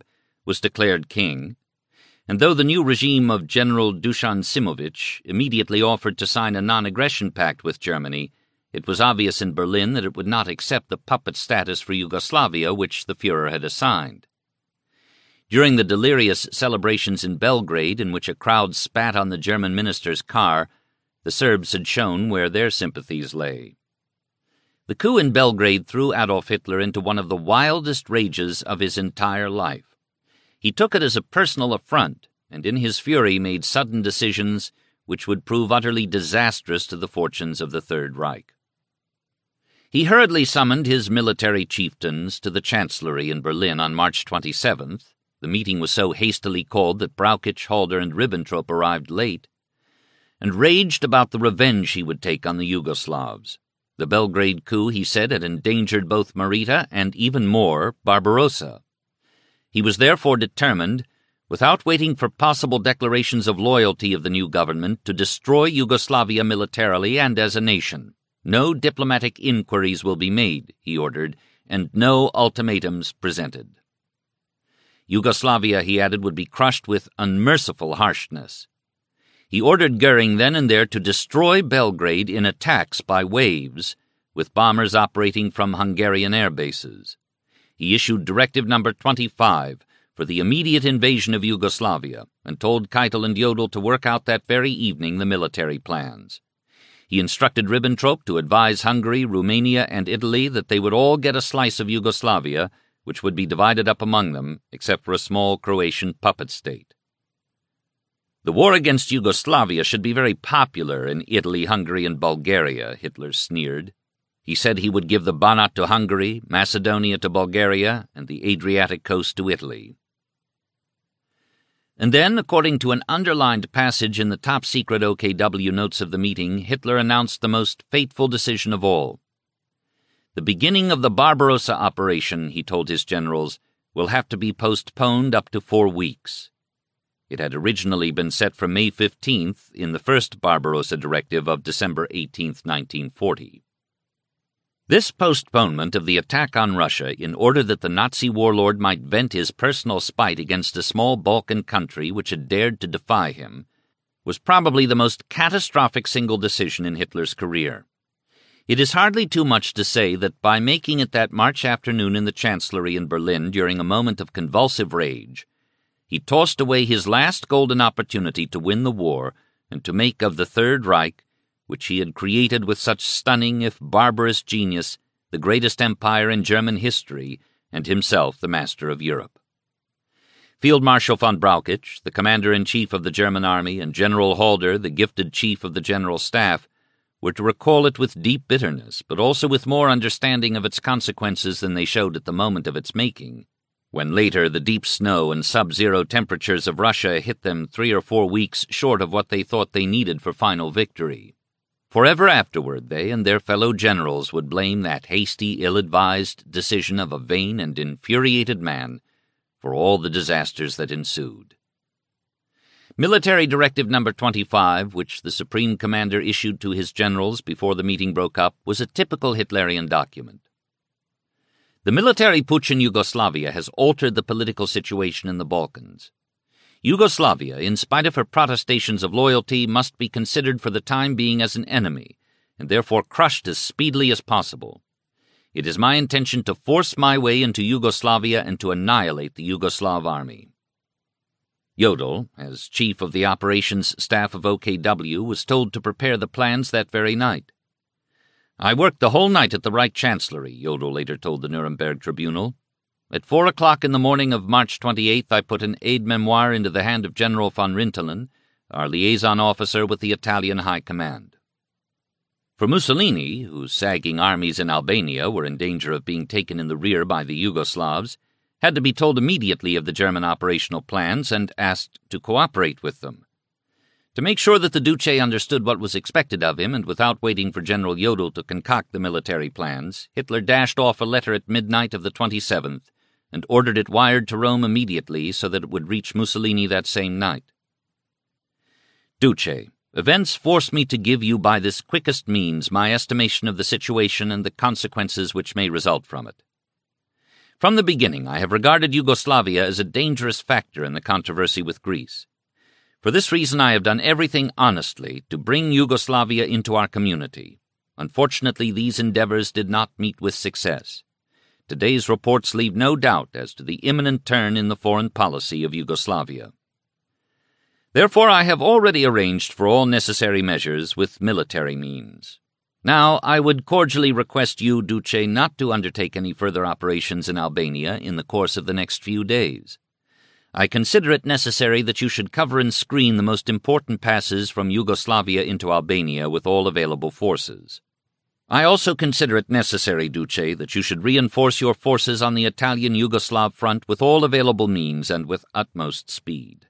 was declared king, and though the new regime of General Dusan Simovic immediately offered to sign a non-aggression pact with Germany, it was obvious in Berlin that it would not accept the puppet status for Yugoslavia which the Führer had assigned. During the delirious celebrations in Belgrade, in which a crowd spat on the German minister's car, the Serbs had shown where their sympathies lay. The coup in Belgrade threw Adolf Hitler into one of the wildest rages of his entire life. He took it as a personal affront, and in his fury made sudden decisions which would prove utterly disastrous to the fortunes of the Third Reich. He hurriedly summoned his military chieftains to the Chancellery in Berlin on March 27th. The meeting was so hastily called that Brauchitsch, Halder, and Ribbentrop arrived late, and raged about the revenge he would take on the Yugoslavs. The Belgrade coup, he said, had endangered both Marita and, even more, Barbarossa. He was therefore determined, without waiting for possible declarations of loyalty of the new government, to destroy Yugoslavia militarily and as a nation. No diplomatic inquiries will be made, he ordered, and no ultimatums presented. Yugoslavia, he added, would be crushed with unmerciful harshness. He ordered Goering then and there to destroy Belgrade in attacks by waves, with bombers operating from Hungarian air bases. He issued Directive No. 25 for the immediate invasion of Yugoslavia and told Keitel and Jodl to work out that very evening the military plans. He instructed Ribbentrop to advise Hungary, Romania, and Italy that they would all get a slice of Yugoslavia, which would be divided up among them, except for a small Croatian puppet state. The war against Yugoslavia should be very popular in Italy, Hungary, and Bulgaria, Hitler sneered. He said he would give the Banat to Hungary, Macedonia to Bulgaria, and the Adriatic coast to Italy. And then, according to an underlined passage in the top-secret OKW notes of the meeting, Hitler announced the most fateful decision of all. The beginning of the Barbarossa operation, he told his generals, will have to be postponed up to 4 weeks. It had originally been set for May 15th in the first Barbarossa Directive of December 18, 1940. This postponement of the attack on Russia in order that the Nazi warlord might vent his personal spite against a small Balkan country which had dared to defy him was probably the most catastrophic single decision in Hitler's career. It is hardly too much to say that by making it that March afternoon in the Chancellery in Berlin during a moment of convulsive rage, he tossed away his last golden opportunity to win the war and to make of the Third Reich, which he had created with such stunning, if barbarous genius, the greatest empire in German history, and himself the master of Europe. Field Marshal von Brauchitsch, the commander-in-chief of the German army, and General Halder, the gifted chief of the General Staff, were to recall it with deep bitterness, but also with more understanding of its consequences than they showed at the moment of its making, when later the deep snow and sub-zero temperatures of Russia hit them 3 or 4 weeks short of what they thought they needed for final victory. Forever afterward, they and their fellow generals would blame that hasty, ill-advised decision of a vain and infuriated man for all the disasters that ensued. Military Directive No. 25, which the Supreme Commander issued to his generals before the meeting broke up, was a typical Hitlerian document. The military putsch in Yugoslavia has altered the political situation in the Balkans. Yugoslavia, in spite of her protestations of loyalty, must be considered for the time being as an enemy, and therefore crushed as speedily as possible. It is my intention to force my way into Yugoslavia and to annihilate the Yugoslav army. Jodl, as chief of the operations staff of OKW, was told to prepare the plans that very night. I worked the whole night at the Reich Chancellery, Jodl later told the Nuremberg Tribunal. At 4 o'clock in the morning of March 28th, I put an aide-memoire into the hand of General von Rintelen, our liaison officer with the Italian High Command. For Mussolini, whose sagging armies in Albania were in danger of being taken in the rear by the Yugoslavs, had to be told immediately of the German operational plans and asked to cooperate with them. To make sure that the Duce understood what was expected of him, and without waiting for General Jodl to concoct the military plans, Hitler dashed off a letter at midnight of the 27th and ordered it wired to Rome immediately so that it would reach Mussolini that same night. Duce, events force me to give you by this quickest means my estimation of the situation and the consequences which may result from it. From the beginning, I have regarded Yugoslavia as a dangerous factor in the controversy with Greece. For this reason, I have done everything honestly to bring Yugoslavia into our community. Unfortunately, these endeavors did not meet with success. Today's reports leave no doubt as to the imminent turn in the foreign policy of Yugoslavia. Therefore, I have already arranged for all necessary measures with military means. Now, I would cordially request you, Duce, not to undertake any further operations in Albania in the course of the next few days. I consider it necessary that you should cover and screen the most important passes from Yugoslavia into Albania with all available forces. I also consider it necessary, Duce, that you should reinforce your forces on the Italian-Yugoslav front with all available means and with utmost speed.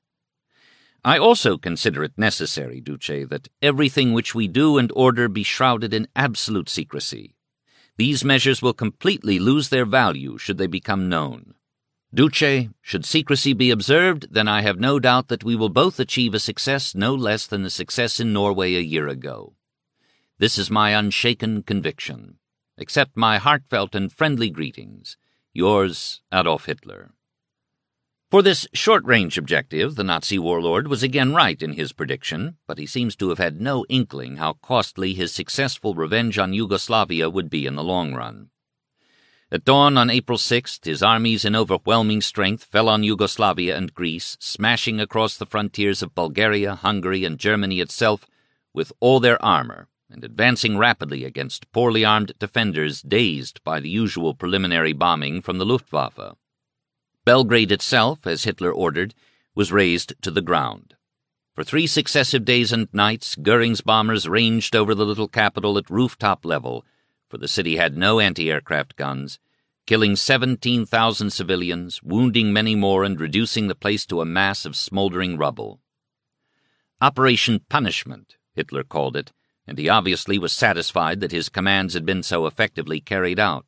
I also consider it necessary, Duce, that everything which we do and order be shrouded in absolute secrecy. These measures will completely lose their value should they become known. Duce, should secrecy be observed, then I have no doubt that we will both achieve a success no less than the success in Norway a year ago. This is my unshaken conviction. Accept my heartfelt and friendly greetings. Yours, Adolf Hitler. For this short-range objective, the Nazi warlord was again right in his prediction, but he seems to have had no inkling how costly his successful revenge on Yugoslavia would be in the long run. At dawn on April 6th, his armies in overwhelming strength fell on Yugoslavia and Greece, smashing across the frontiers of Bulgaria, Hungary, and Germany itself with all their armor, and advancing rapidly against poorly armed defenders dazed by the usual preliminary bombing from the Luftwaffe. Belgrade itself, as Hitler ordered, was razed to the ground. For 3 successive days and nights, Goering's bombers ranged over the little capital at rooftop level, for the city had no anti-aircraft guns, killing 17,000 civilians, wounding many more, and reducing the place to a mass of smoldering rubble. Operation Punishment, Hitler called it, and he obviously was satisfied that his commands had been so effectively carried out.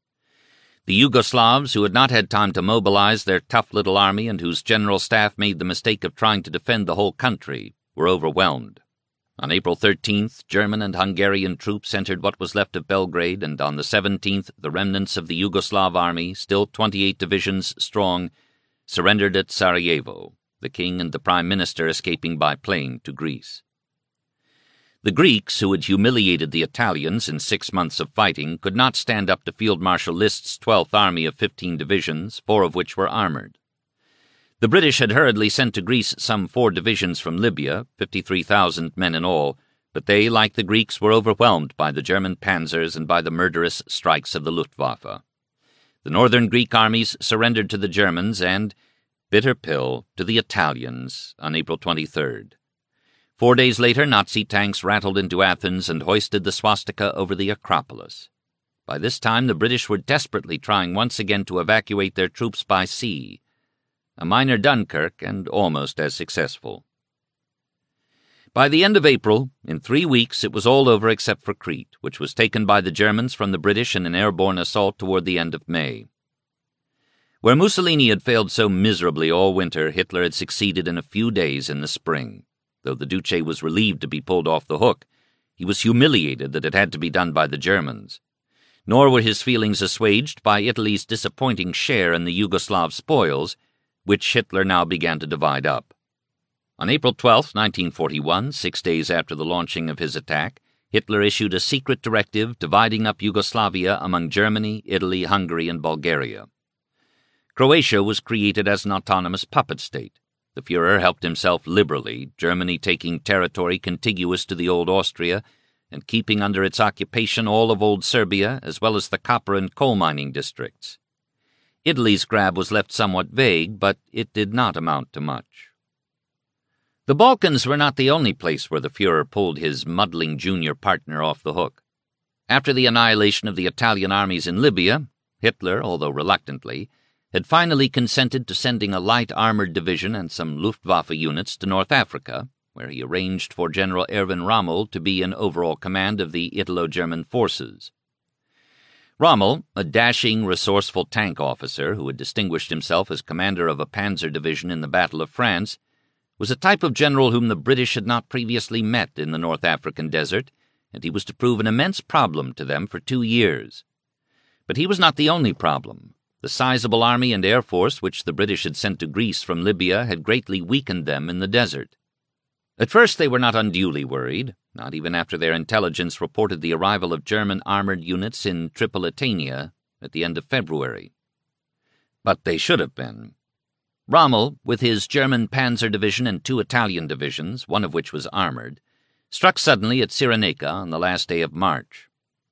The Yugoslavs, who had not had time to mobilize their tough little army and whose general staff made the mistake of trying to defend the whole country, were overwhelmed. On April 13th, German and Hungarian troops entered what was left of Belgrade, and on the 17th, the remnants of the Yugoslav army, still 28 divisions strong, surrendered at Sarajevo, the king and the prime minister escaping by plane to Greece. The Greeks, who had humiliated the Italians in 6 months of fighting, could not stand up to Field Marshal List's 12th Army of 15 divisions, 4 of which were armored. The British had hurriedly sent to Greece some 4 divisions from Libya, 53,000 men in all, but they, like the Greeks, were overwhelmed by the German panzers and by the murderous strikes of the Luftwaffe. The northern Greek armies surrendered to the Germans and, bitter pill, to the Italians on April 23rd. 4 days later, Nazi tanks rattled into Athens and hoisted the swastika over the Acropolis. By this time, the British were desperately trying once again to evacuate their troops by sea. A minor Dunkirk, and almost as successful. By the end of April, in 3 weeks, it was all over except for Crete, which was taken by the Germans from the British in an airborne assault toward the end of May. Where Mussolini had failed so miserably all winter, Hitler had succeeded in a few days in the spring. Though the Duce was relieved to be pulled off the hook, he was humiliated that it had to be done by the Germans. Nor were his feelings assuaged by Italy's disappointing share in the Yugoslav spoils, which Hitler now began to divide up. On April 12, 1941, 6 days after the launching of his attack, Hitler issued a secret directive dividing up Yugoslavia among Germany, Italy, Hungary, and Bulgaria. Croatia was created as an autonomous puppet state. The Führer helped himself liberally, Germany taking territory contiguous to the old Austria and keeping under its occupation all of old Serbia, as well as the copper and coal mining districts. Italy's grab was left somewhat vague, but it did not amount to much. The Balkans were not the only place where the Führer pulled his muddling junior partner off the hook. After the annihilation of the Italian armies in Libya, Hitler, although reluctantly, had finally consented to sending a light armored division and some Luftwaffe units to North Africa, where he arranged for General Erwin Rommel to be in overall command of the Italo-German forces. Rommel, a dashing, resourceful tank officer who had distinguished himself as commander of a panzer division in the Battle of France, was a type of general whom the British had not previously met in the North African desert, and he was to prove an immense problem to them for 2 years. But he was not the only problem. The sizable army and air force which the British had sent to Greece from Libya had greatly weakened them in the desert. At first they were not unduly worried, not even after their intelligence reported the arrival of German armored units in Tripolitania at the end of February. But they should have been. Rommel, with his German Panzer Division and 2 Italian divisions, one of which was armored, struck suddenly at Cyrenaica on the last day of March.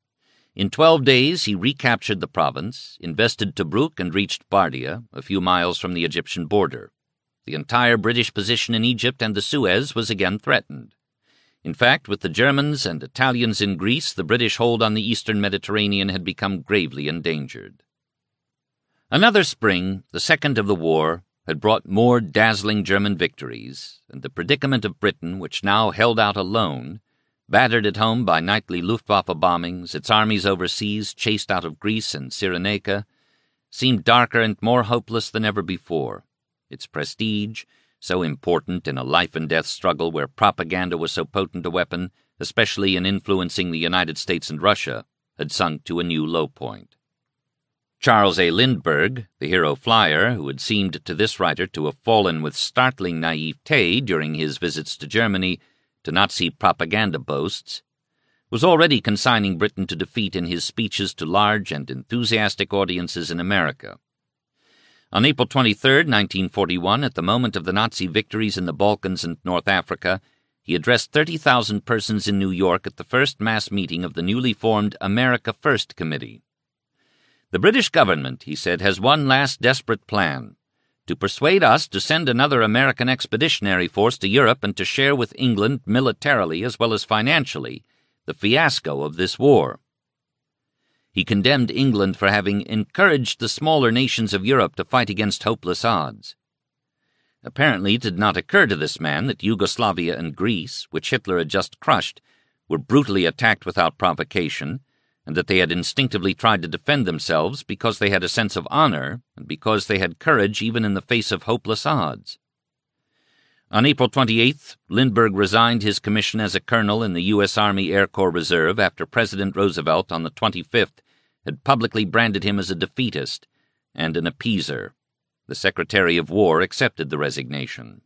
In 12 days he recaptured the province, invested Tobruk, and reached Bardia, a few miles from the Egyptian border. The entire British position in Egypt and the Suez was again threatened. In fact, with the Germans and Italians in Greece, the British hold on the eastern Mediterranean had become gravely endangered. Another spring, the second of the war, had brought more dazzling German victories, and the predicament of Britain, which now held out alone, battered at home by nightly Luftwaffe bombings, its armies overseas chased out of Greece and Cyrenaica, seemed darker and more hopeless than ever before. Its prestige, so important in a life-and-death struggle where propaganda was so potent a weapon, especially in influencing the United States and Russia, had sunk to a new low point. Charles A. Lindbergh, the hero flyer, who had seemed to this writer to have fallen with startling naivete during his visits to Germany to Nazi propaganda boasts, was already consigning Britain to defeat in his speeches to large and enthusiastic audiences in America. On April 23, 1941, at the moment of the Nazi victories in the Balkans and North Africa, he addressed 30,000 persons in New York at the first mass meeting of the newly formed America First Committee. "The British government," he said, "has one last desperate plan, to persuade us to send another American expeditionary force to Europe and to share with England militarily as well as financially the fiasco of this war." He condemned England for having encouraged the smaller nations of Europe to fight against hopeless odds. Apparently it did not occur to this man that Yugoslavia and Greece, which Hitler had just crushed, were brutally attacked without provocation, and that they had instinctively tried to defend themselves because they had a sense of honor and because they had courage even in the face of hopeless odds. On April 28th, Lindbergh resigned his commission as a colonel in the U.S. Army Air Corps Reserve after President Roosevelt on the 25th had publicly branded him as a defeatist and an appeaser. The Secretary of War accepted the resignation.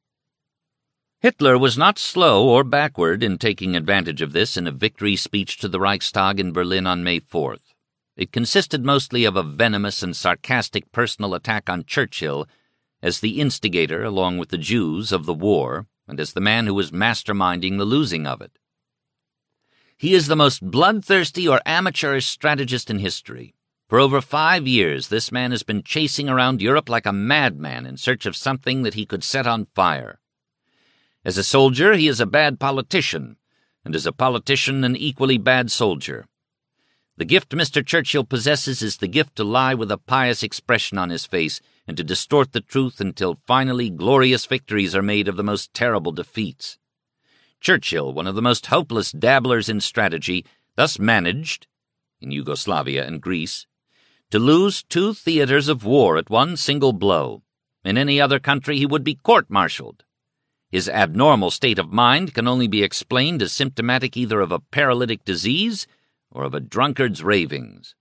Hitler was not slow or backward in taking advantage of this in a victory speech to the Reichstag in Berlin on May 4th. It consisted mostly of a venomous and sarcastic personal attack on Churchill as the instigator, along with the Jews, of the war, and as the man who was masterminding the losing of it. "He is the most bloodthirsty or amateurish strategist in history. For over 5 years this man has been chasing around Europe like a madman in search of something that he could set on fire. As a soldier he is a bad politician, and as a politician an equally bad soldier. The gift Mr. Churchill possesses is the gift to lie with a pious expression on his face and to distort the truth until finally glorious victories are made of the most terrible defeats. Churchill, one of the most hopeless dabblers in strategy, thus managed, in Yugoslavia and Greece, to lose 2 theaters of war at one single blow. In any other country he would be court-martialed. His abnormal state of mind can only be explained as symptomatic either of a paralytic disease or of a drunkard's ravings."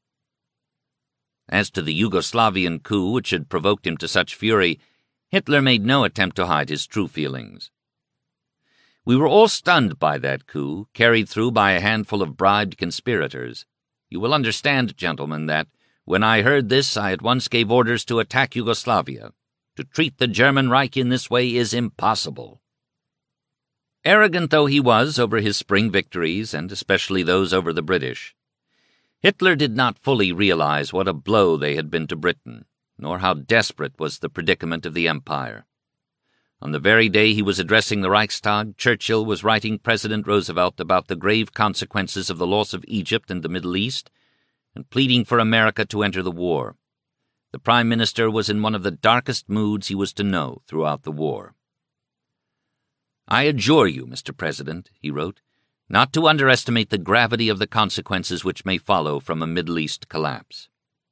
As to the Yugoslavian coup which had provoked him to such fury, Hitler made no attempt to hide his true feelings. "We were all stunned by that coup, carried through by a handful of bribed conspirators. You will understand, gentlemen, that, when I heard this, I at once gave orders to attack Yugoslavia. To treat the German Reich in this way is impossible." Arrogant though he was over his spring victories, and especially those over the British, Hitler did not fully realize what a blow they had been to Britain, nor how desperate was the predicament of the Empire. On the very day he was addressing the Reichstag, Churchill was writing President Roosevelt about the grave consequences of the loss of Egypt and the Middle East, and pleading for America to enter the war. The Prime Minister was in one of the darkest moods he was to know throughout the war. "I adjure you, Mr. President," he wrote, "not to underestimate the gravity of the consequences which may follow from a Middle East collapse."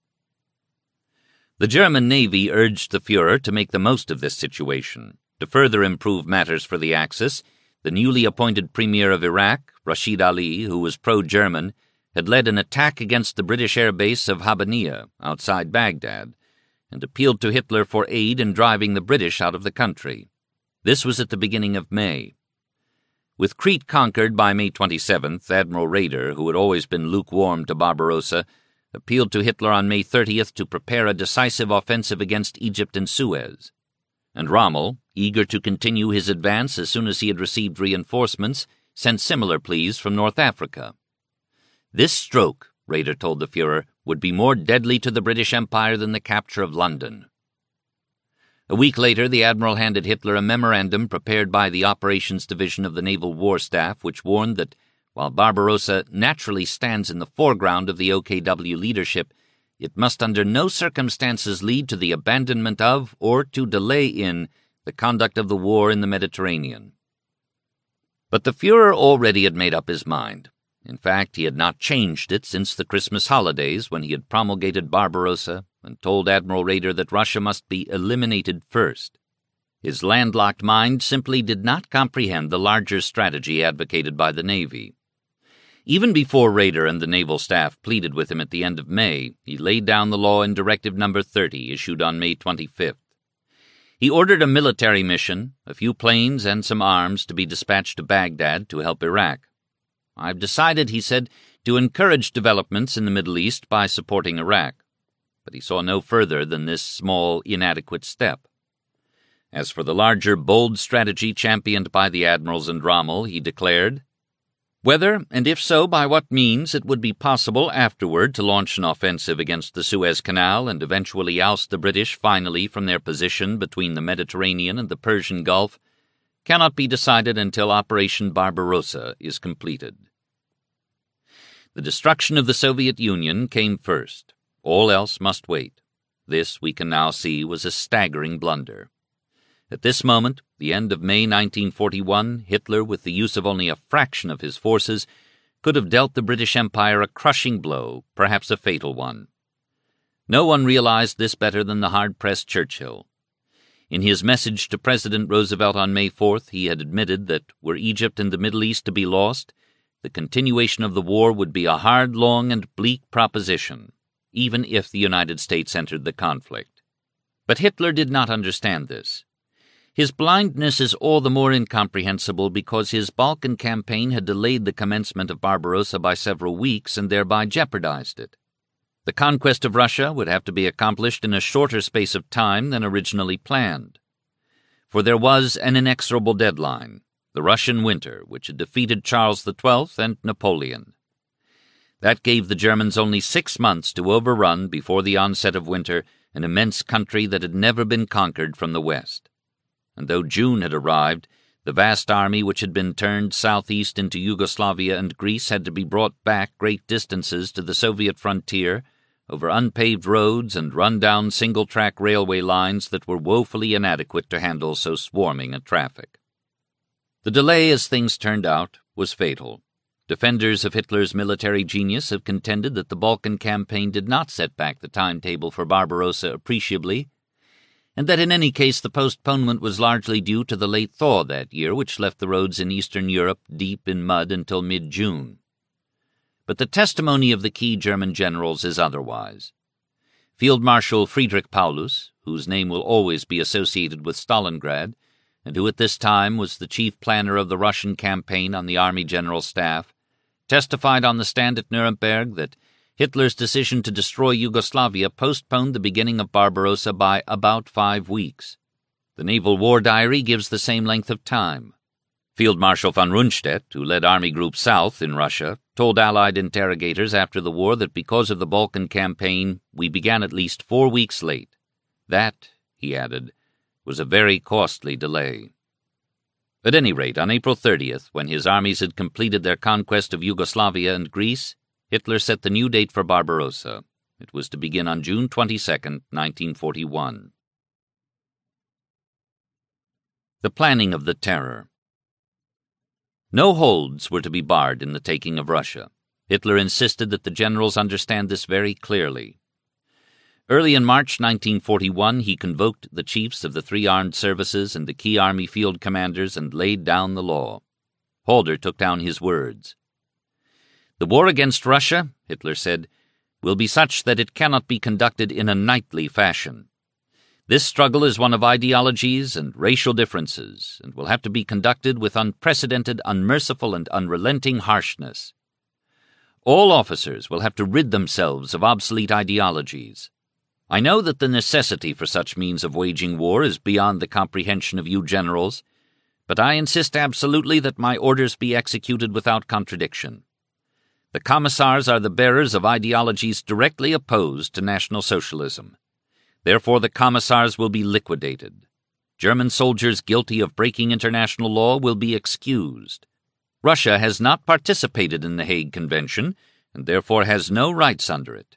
The German Navy urged the Führer to make the most of this situation. To further improve matters for the Axis, the newly appointed Premier of Iraq, Rashid Ali, who was pro-German, had led an attack against the British air base of Habbaniyah outside Baghdad and appealed to Hitler for aid in driving the British out of the country. This was at the beginning of May. With Crete conquered by May 27th, Admiral Raeder, who had always been lukewarm to Barbarossa, appealed to Hitler on May 30th to prepare a decisive offensive against Egypt and Suez. And Rommel, eager to continue his advance as soon as he had received reinforcements, sent similar pleas from North Africa. This stroke, Raeder told the Führer, would be more deadly to the British Empire than the capture of London. A week later, the Admiral handed Hitler a memorandum prepared by the Operations Division of the Naval War Staff, which warned that, while Barbarossa naturally stands in the foreground of the OKW leadership, it must under no circumstances lead to the abandonment of, or to delay in, the conduct of the war in the Mediterranean. But the Führer already had made up his mind. In fact, he had not changed it since the Christmas holidays, when he had promulgated Barbarossa and told Admiral Raeder that Russia must be eliminated first. His landlocked mind simply did not comprehend the larger strategy advocated by the Navy. Even before Raeder and the naval staff pleaded with him at the end of May, he laid down the law in Directive No. 30, issued on May 25th. He ordered a military mission, a few planes and some arms to be dispatched to Baghdad to help Iraq. "I've decided," he said, "to encourage developments in the Middle East by supporting Iraq." But he saw no further than this small, inadequate step. As for the larger, bold strategy championed by the admirals and Rommel, he declared, "Whether, and if so, by what means, it would be possible afterward to launch an offensive against the Suez Canal and eventually oust the British finally from their position between the Mediterranean and the Persian Gulf, cannot be decided until Operation Barbarossa is completed." The destruction of the Soviet Union came first. All else must wait. This, we can now see, was a staggering blunder. At this moment, the end of May 1941, Hitler, with the use of only a fraction of his forces, could have dealt the British Empire a crushing blow, perhaps a fatal one. No one realized this better than the hard-pressed Churchill. In his message to President Roosevelt on May 4th, he had admitted that, were Egypt and the Middle East to be lost, the continuation of the war would be a hard, long, and bleak proposition, even if the United States entered the conflict. But Hitler did not understand this. His blindness is all the more incomprehensible because his Balkan campaign had delayed the commencement of Barbarossa by several weeks and thereby jeopardized it. The conquest of Russia would have to be accomplished in a shorter space of time than originally planned. For there was an inexorable deadline, the Russian winter, which had defeated Charles XII and Napoleon. That gave the Germans only 6 months to overrun, before the onset of winter, an immense country that had never been conquered from the west. And though June had arrived, the vast army which had been turned southeast into Yugoslavia and Greece had to be brought back great distances to the Soviet frontier over unpaved roads and run-down single-track railway lines that were woefully inadequate to handle so swarming a traffic. The delay, as things turned out, was fatal. Defenders of Hitler's military genius have contended that the Balkan campaign did not set back the timetable for Barbarossa appreciably, and that in any case the postponement was largely due to the late thaw that year, which left the roads in Eastern Europe deep in mud until mid-June. But the testimony of the key German generals is otherwise. Field Marshal Friedrich Paulus, whose name will always be associated with Stalingrad, and who at this time was the chief planner of the Russian campaign on the Army General Staff, testified on the stand at Nuremberg that Hitler's decision to destroy Yugoslavia postponed the beginning of Barbarossa by about 5 weeks. The Naval War Diary gives the same length of time. Field Marshal von Rundstedt, who led Army Group South in Russia, told Allied interrogators after the war that because of the Balkan campaign, we began at least 4 weeks late. That, he added, was a very costly delay. At any rate, on April 30th, when his armies had completed their conquest of Yugoslavia and Greece, Hitler set the new date for Barbarossa. It was to begin on June 22, 1941. The planning of the terror. No holds were to be barred in the taking of Russia. Hitler insisted that the generals understand this very clearly. Early in March 1941, he convoked the chiefs of the 3 armed services and the key army field commanders and laid down the law. Halder took down his words. "The war against Russia," Hitler said, "will be such that it cannot be conducted in a knightly fashion. This struggle is one of ideologies and racial differences, and will have to be conducted with unprecedented, unmerciful, and unrelenting harshness. All officers will have to rid themselves of obsolete ideologies. I know that the necessity for such means of waging war is beyond the comprehension of you generals, but I insist absolutely that my orders be executed without contradiction. The commissars are the bearers of ideologies directly opposed to National Socialism. Therefore the commissars will be liquidated. German soldiers guilty of breaking international law will be excused. Russia has not participated in the Hague Convention, and therefore has no rights under it."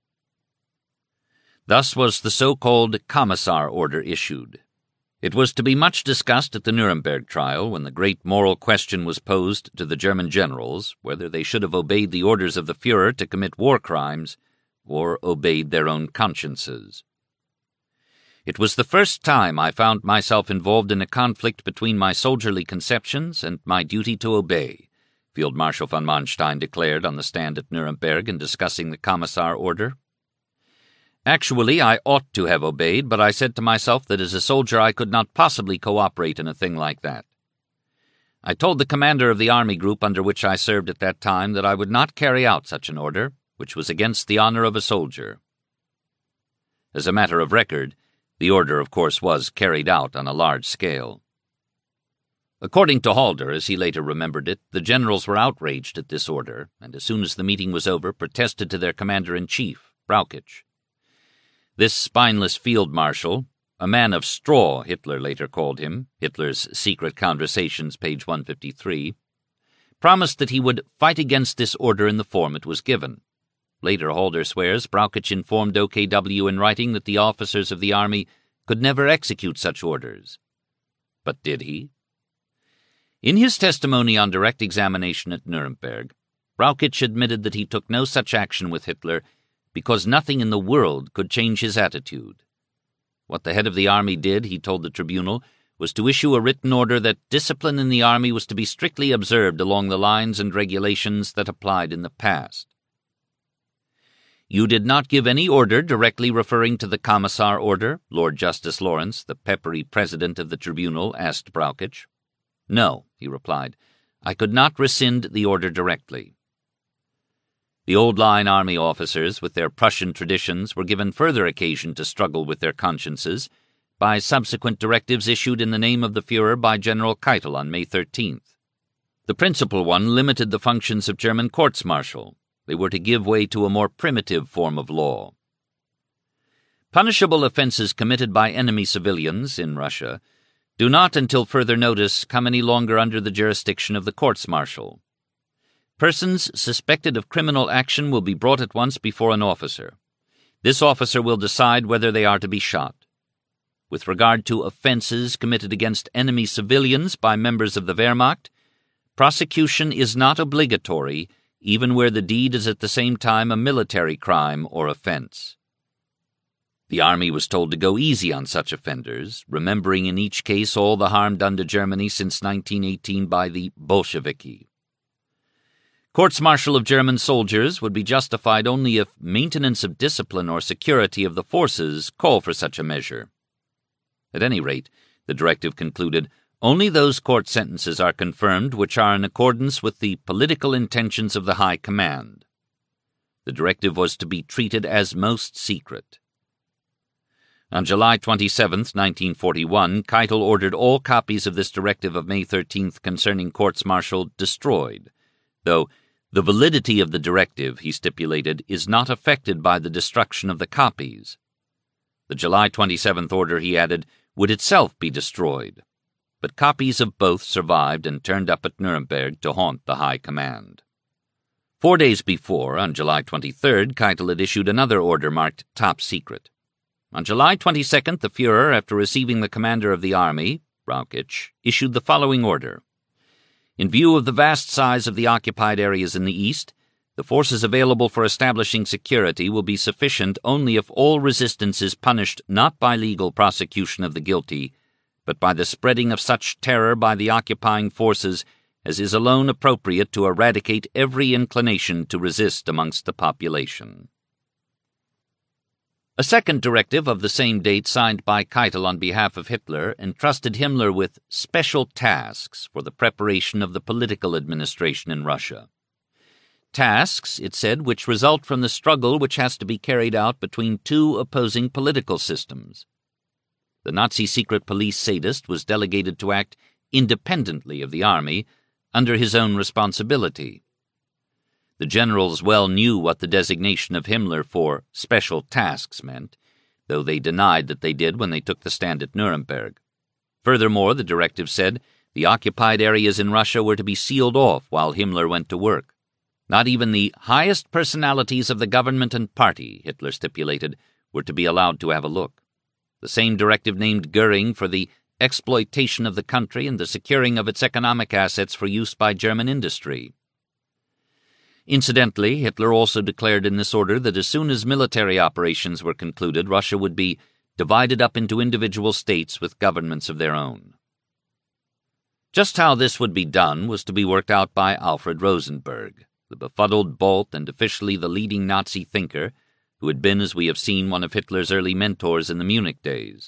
Thus was the so-called Commissar Order issued. It was to be much discussed at the Nuremberg trial when the great moral question was posed to the German generals whether they should have obeyed the orders of the Führer to commit war crimes or obeyed their own consciences. It was the first time I found myself involved in a conflict between my soldierly conceptions and my duty to obey, Field Marshal von Manstein declared on the stand at Nuremberg in discussing the Commissar Order. "Actually, I ought to have obeyed, but I said to myself that as a soldier I could not possibly cooperate in a thing like that. I told the commander of the army group under which I served at that time that I would not carry out such an order, which was against the honor of a soldier." As a matter of record, the order, of course, was carried out on a large scale. According to Halder, as he later remembered it, the generals were outraged at this order, and as soon as the meeting was over, protested to their commander-in-chief, Brauchitsch. This spineless field marshal, a man of straw, Hitler later called him, Hitler's Secret Conversations, page 153, promised that he would fight against this order in the form it was given. Later, Halder swears, Brauchitsch informed OKW in writing that the officers of the army could never execute such orders. But did he? In his testimony on direct examination at Nuremberg, Brauchitsch admitted that he took no such action with Hitler because nothing in the world could change his attitude. What the head of the army did, he told the tribunal, was to issue a written order that discipline in the army was to be strictly observed along the lines and regulations that applied in the past. "You did not give any order directly referring to the Commissar Order?" Lord Justice Lawrence, the peppery president of the tribunal, asked Brauchitsch. "No," he replied. "I could not rescind the order directly." The old-line army officers, with their Prussian traditions, were given further occasion to struggle with their consciences by subsequent directives issued in the name of the Führer by General Keitel on May 13th. The principal one limited the functions of German courts-martial. They were to give way to a more primitive form of law. Punishable offenses committed by enemy civilians in Russia do not, until further notice, come any longer under the jurisdiction of the courts-martial. Persons suspected of criminal action will be brought at once before an officer. This officer will decide whether they are to be shot. With regard to offenses committed against enemy civilians by members of the Wehrmacht, prosecution is not obligatory, even where the deed is at the same time a military crime or offense. The army was told to go easy on such offenders, remembering in each case all the harm done to Germany since 1918 by the Bolsheviki. Courts-martial of German soldiers would be justified only if maintenance of discipline or security of the forces call for such a measure. At any rate, the directive concluded, only those court sentences are confirmed which are in accordance with the political intentions of the High Command. The directive was to be treated as most secret. On July 27, 1941, Keitel ordered all copies of this directive of May 13th concerning courts-martial destroyed, though the validity of the directive, he stipulated, is not affected by the destruction of the copies. The July 27th order, he added, would itself be destroyed, but copies of both survived and turned up at Nuremberg to haunt the High Command. 4 days before, on July 23rd, Keitel had issued another order marked Top Secret. On July 22nd, the Führer, after receiving the commander of the army, Brauchitsch, issued the following order. In view of the vast size of the occupied areas in the east, the forces available for establishing security will be sufficient only if all resistance is punished not by legal prosecution of the guilty, but by the spreading of such terror by the occupying forces as is alone appropriate to eradicate every inclination to resist amongst the population. A second directive of the same date, signed by Keitel on behalf of Hitler, entrusted Himmler with special tasks for the preparation of the political administration in Russia. Tasks, it said, which result from the struggle which has to be carried out between two opposing political systems. The Nazi secret police sadist was delegated to act independently of the army, under his own responsibility. The generals well knew what the designation of Himmler for special tasks meant, though they denied that they did when they took the stand at Nuremberg. Furthermore, the directive said the occupied areas in Russia were to be sealed off while Himmler went to work. Not even the highest personalities of the government and party, Hitler stipulated, were to be allowed to have a look. The same directive named Goering for the exploitation of the country and the securing of its economic assets for use by German industry. Incidentally, Hitler also declared in this order that as soon as military operations were concluded, Russia would be divided up into individual states with governments of their own. Just how this would be done was to be worked out by Alfred Rosenberg, the befuddled Balt and officially the leading Nazi thinker, who had been, as we have seen, one of Hitler's early mentors in the Munich days.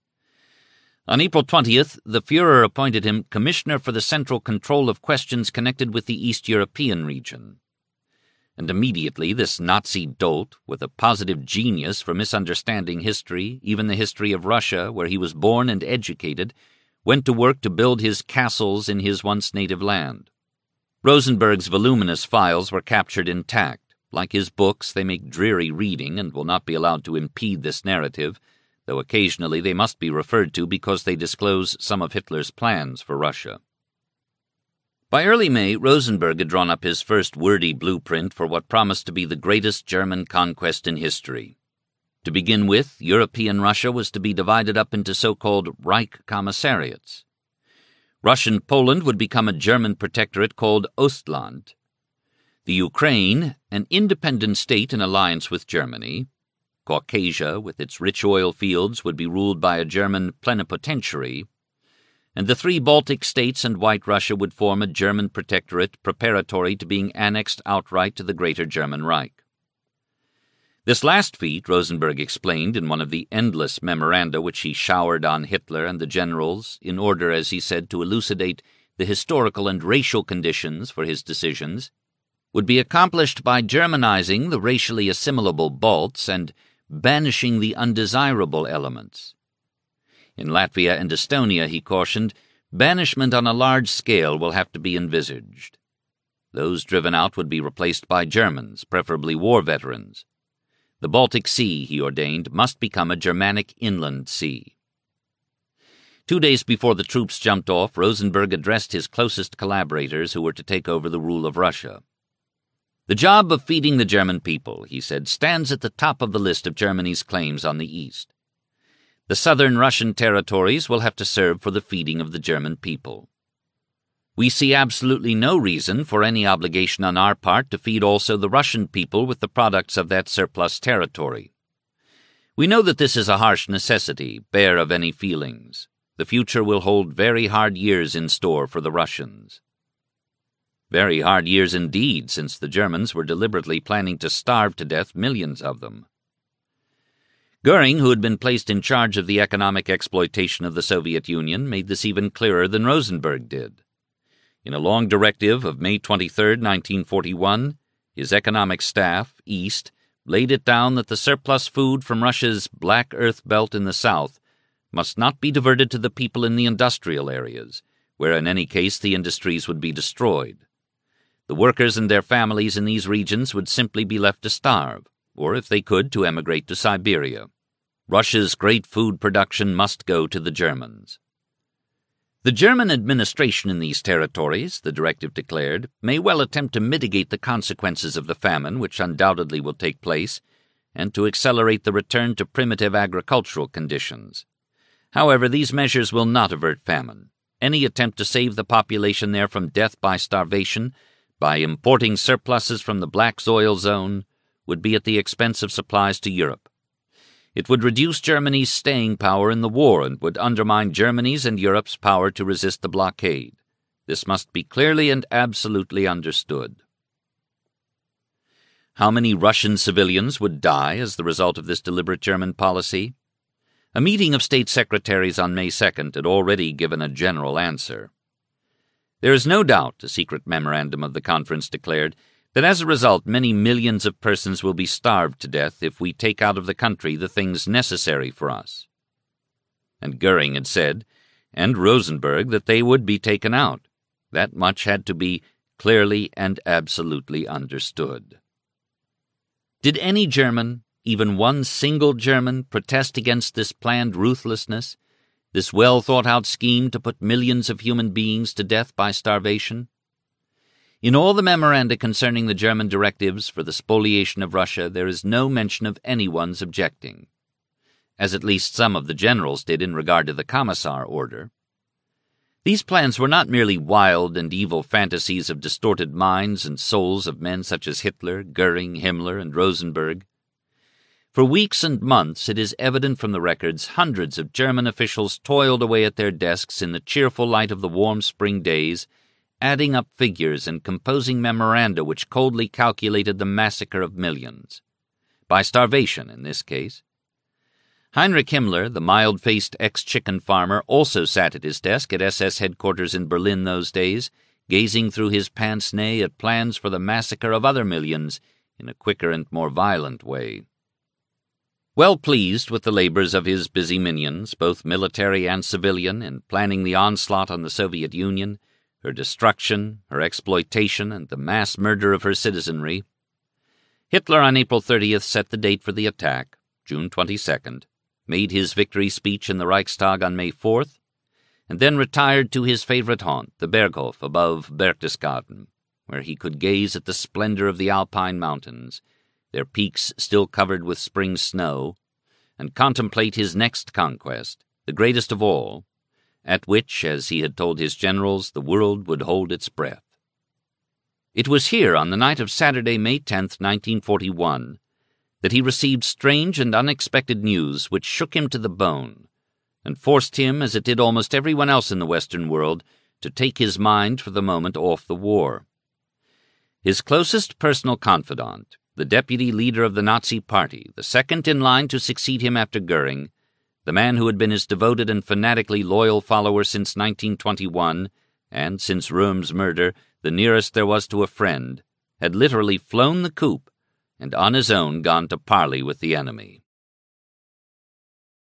On April 20th, the Führer appointed him Commissioner for the Central Control of Questions Connected with the East European region. And immediately this Nazi dolt, with a positive genius for misunderstanding history, even the history of Russia, where he was born and educated, went to work to build his castles in his once native land. Rosenberg's voluminous files were captured intact. Like his books, they make dreary reading and will not be allowed to impede this narrative, though occasionally they must be referred to because they disclose some of Hitler's plans for Russia. By early May, Rosenberg had drawn up his first wordy blueprint for what promised to be the greatest German conquest in history. To begin with, European Russia was to be divided up into so-called Reich commissariats. Russian Poland would become a German protectorate called Ostland. The Ukraine, an independent state in alliance with Germany. Caucasia, with its rich oil fields, would be ruled by a German plenipotentiary, and the three Baltic states and White Russia would form a German protectorate preparatory to being annexed outright to the Greater German Reich. This last feat, Rosenberg explained in one of the endless memoranda which he showered on Hitler and the generals in order, as he said, to elucidate the historical and racial conditions for his decisions, would be accomplished by Germanizing the racially assimilable Balts and banishing the undesirable elements. In Latvia and Estonia, he cautioned, banishment on a large scale will have to be envisaged. Those driven out would be replaced by Germans, preferably war veterans. The Baltic Sea, he ordained, must become a Germanic inland sea. 2 days before the troops jumped off, Rosenberg addressed his closest collaborators who were to take over the rule of Russia. The job of feeding the German people, he said, stands at the top of the list of Germany's claims on the East. The southern Russian territories will have to serve for the feeding of the German people. We see absolutely no reason for any obligation on our part to feed also the Russian people with the products of that surplus territory. We know that this is a harsh necessity, bare of any feelings. The future will hold very hard years in store for the Russians. Very hard years indeed, since the Germans were deliberately planning to starve to death millions of them. Goering, who had been placed in charge of the economic exploitation of the Soviet Union, made this even clearer than Rosenberg did. In a long directive of May 23, 1941, his economic staff, East, laid it down that the surplus food from Russia's Black Earth Belt in the south must not be diverted to the people in the industrial areas, where in any case the industries would be destroyed. The workers and their families in these regions would simply be left to starve, or if they could, to emigrate to Siberia. Russia's great food production must go to the Germans. The German administration in these territories, the directive declared, may well attempt to mitigate the consequences of the famine, which undoubtedly will take place, and to accelerate the return to primitive agricultural conditions. However, these measures will not avert famine. Any attempt to save the population there from death by starvation, by importing surpluses from the Black Soil Zone, would be at the expense of supplies to Europe. It would reduce Germany's staying power in the war and would undermine Germany's and Europe's power to resist the blockade. This must be clearly and absolutely understood. How many Russian civilians would die as the result of this deliberate German policy? A meeting of state secretaries on May 2nd had already given a general answer. There is no doubt, a secret memorandum of the conference declared, that as a result many millions of persons will be starved to death if we take out of the country the things necessary for us. And Goering had said, and Rosenberg, that they would be taken out. That much had to be clearly and absolutely understood. Did any German, even one single German, protest against this planned ruthlessness, this well-thought-out scheme to put millions of human beings to death by starvation? In all the memoranda concerning the German directives for the spoliation of Russia, there is no mention of anyone's objecting, as at least some of the generals did in regard to the Commissar order. These plans were not merely wild and evil fantasies of distorted minds and souls of men such as Hitler, Goering, Himmler, and Rosenberg. For weeks and months, it is evident from the records, hundreds of German officials toiled away at their desks in the cheerful light of the warm spring days, adding up figures and composing memoranda which coldly calculated the massacre of millions. By starvation, in this case. Heinrich Himmler, the mild-faced ex-chicken farmer, also sat at his desk at SS headquarters in Berlin those days, gazing through his pince-nez at plans for the massacre of other millions in a quicker and more violent way. Well pleased with the labors of his busy minions, both military and civilian, in planning the onslaught on the Soviet Union, her destruction, her exploitation, and the mass murder of her citizenry, Hitler on April 30th set the date for the attack, June 22nd, made his victory speech in the Reichstag on May 4th, and then retired to his favorite haunt, the Berghof above Berchtesgaden, where he could gaze at the splendor of the Alpine mountains, their peaks still covered with spring snow, and contemplate his next conquest, the greatest of all, at which, as he had told his generals, the world would hold its breath. It was here, on the night of Saturday, May 10th, 1941, that he received strange and unexpected news which shook him to the bone, and forced him, as it did almost everyone else in the Western world, to take his mind for the moment off the war. His closest personal confidant, the deputy leader of the Nazi Party, the second in line to succeed him after Goering, the man who had been his devoted and fanatically loyal follower since 1921, and, since Röhm's murder, the nearest there was to a friend, had literally flown the coop and on his own gone to parley with the enemy.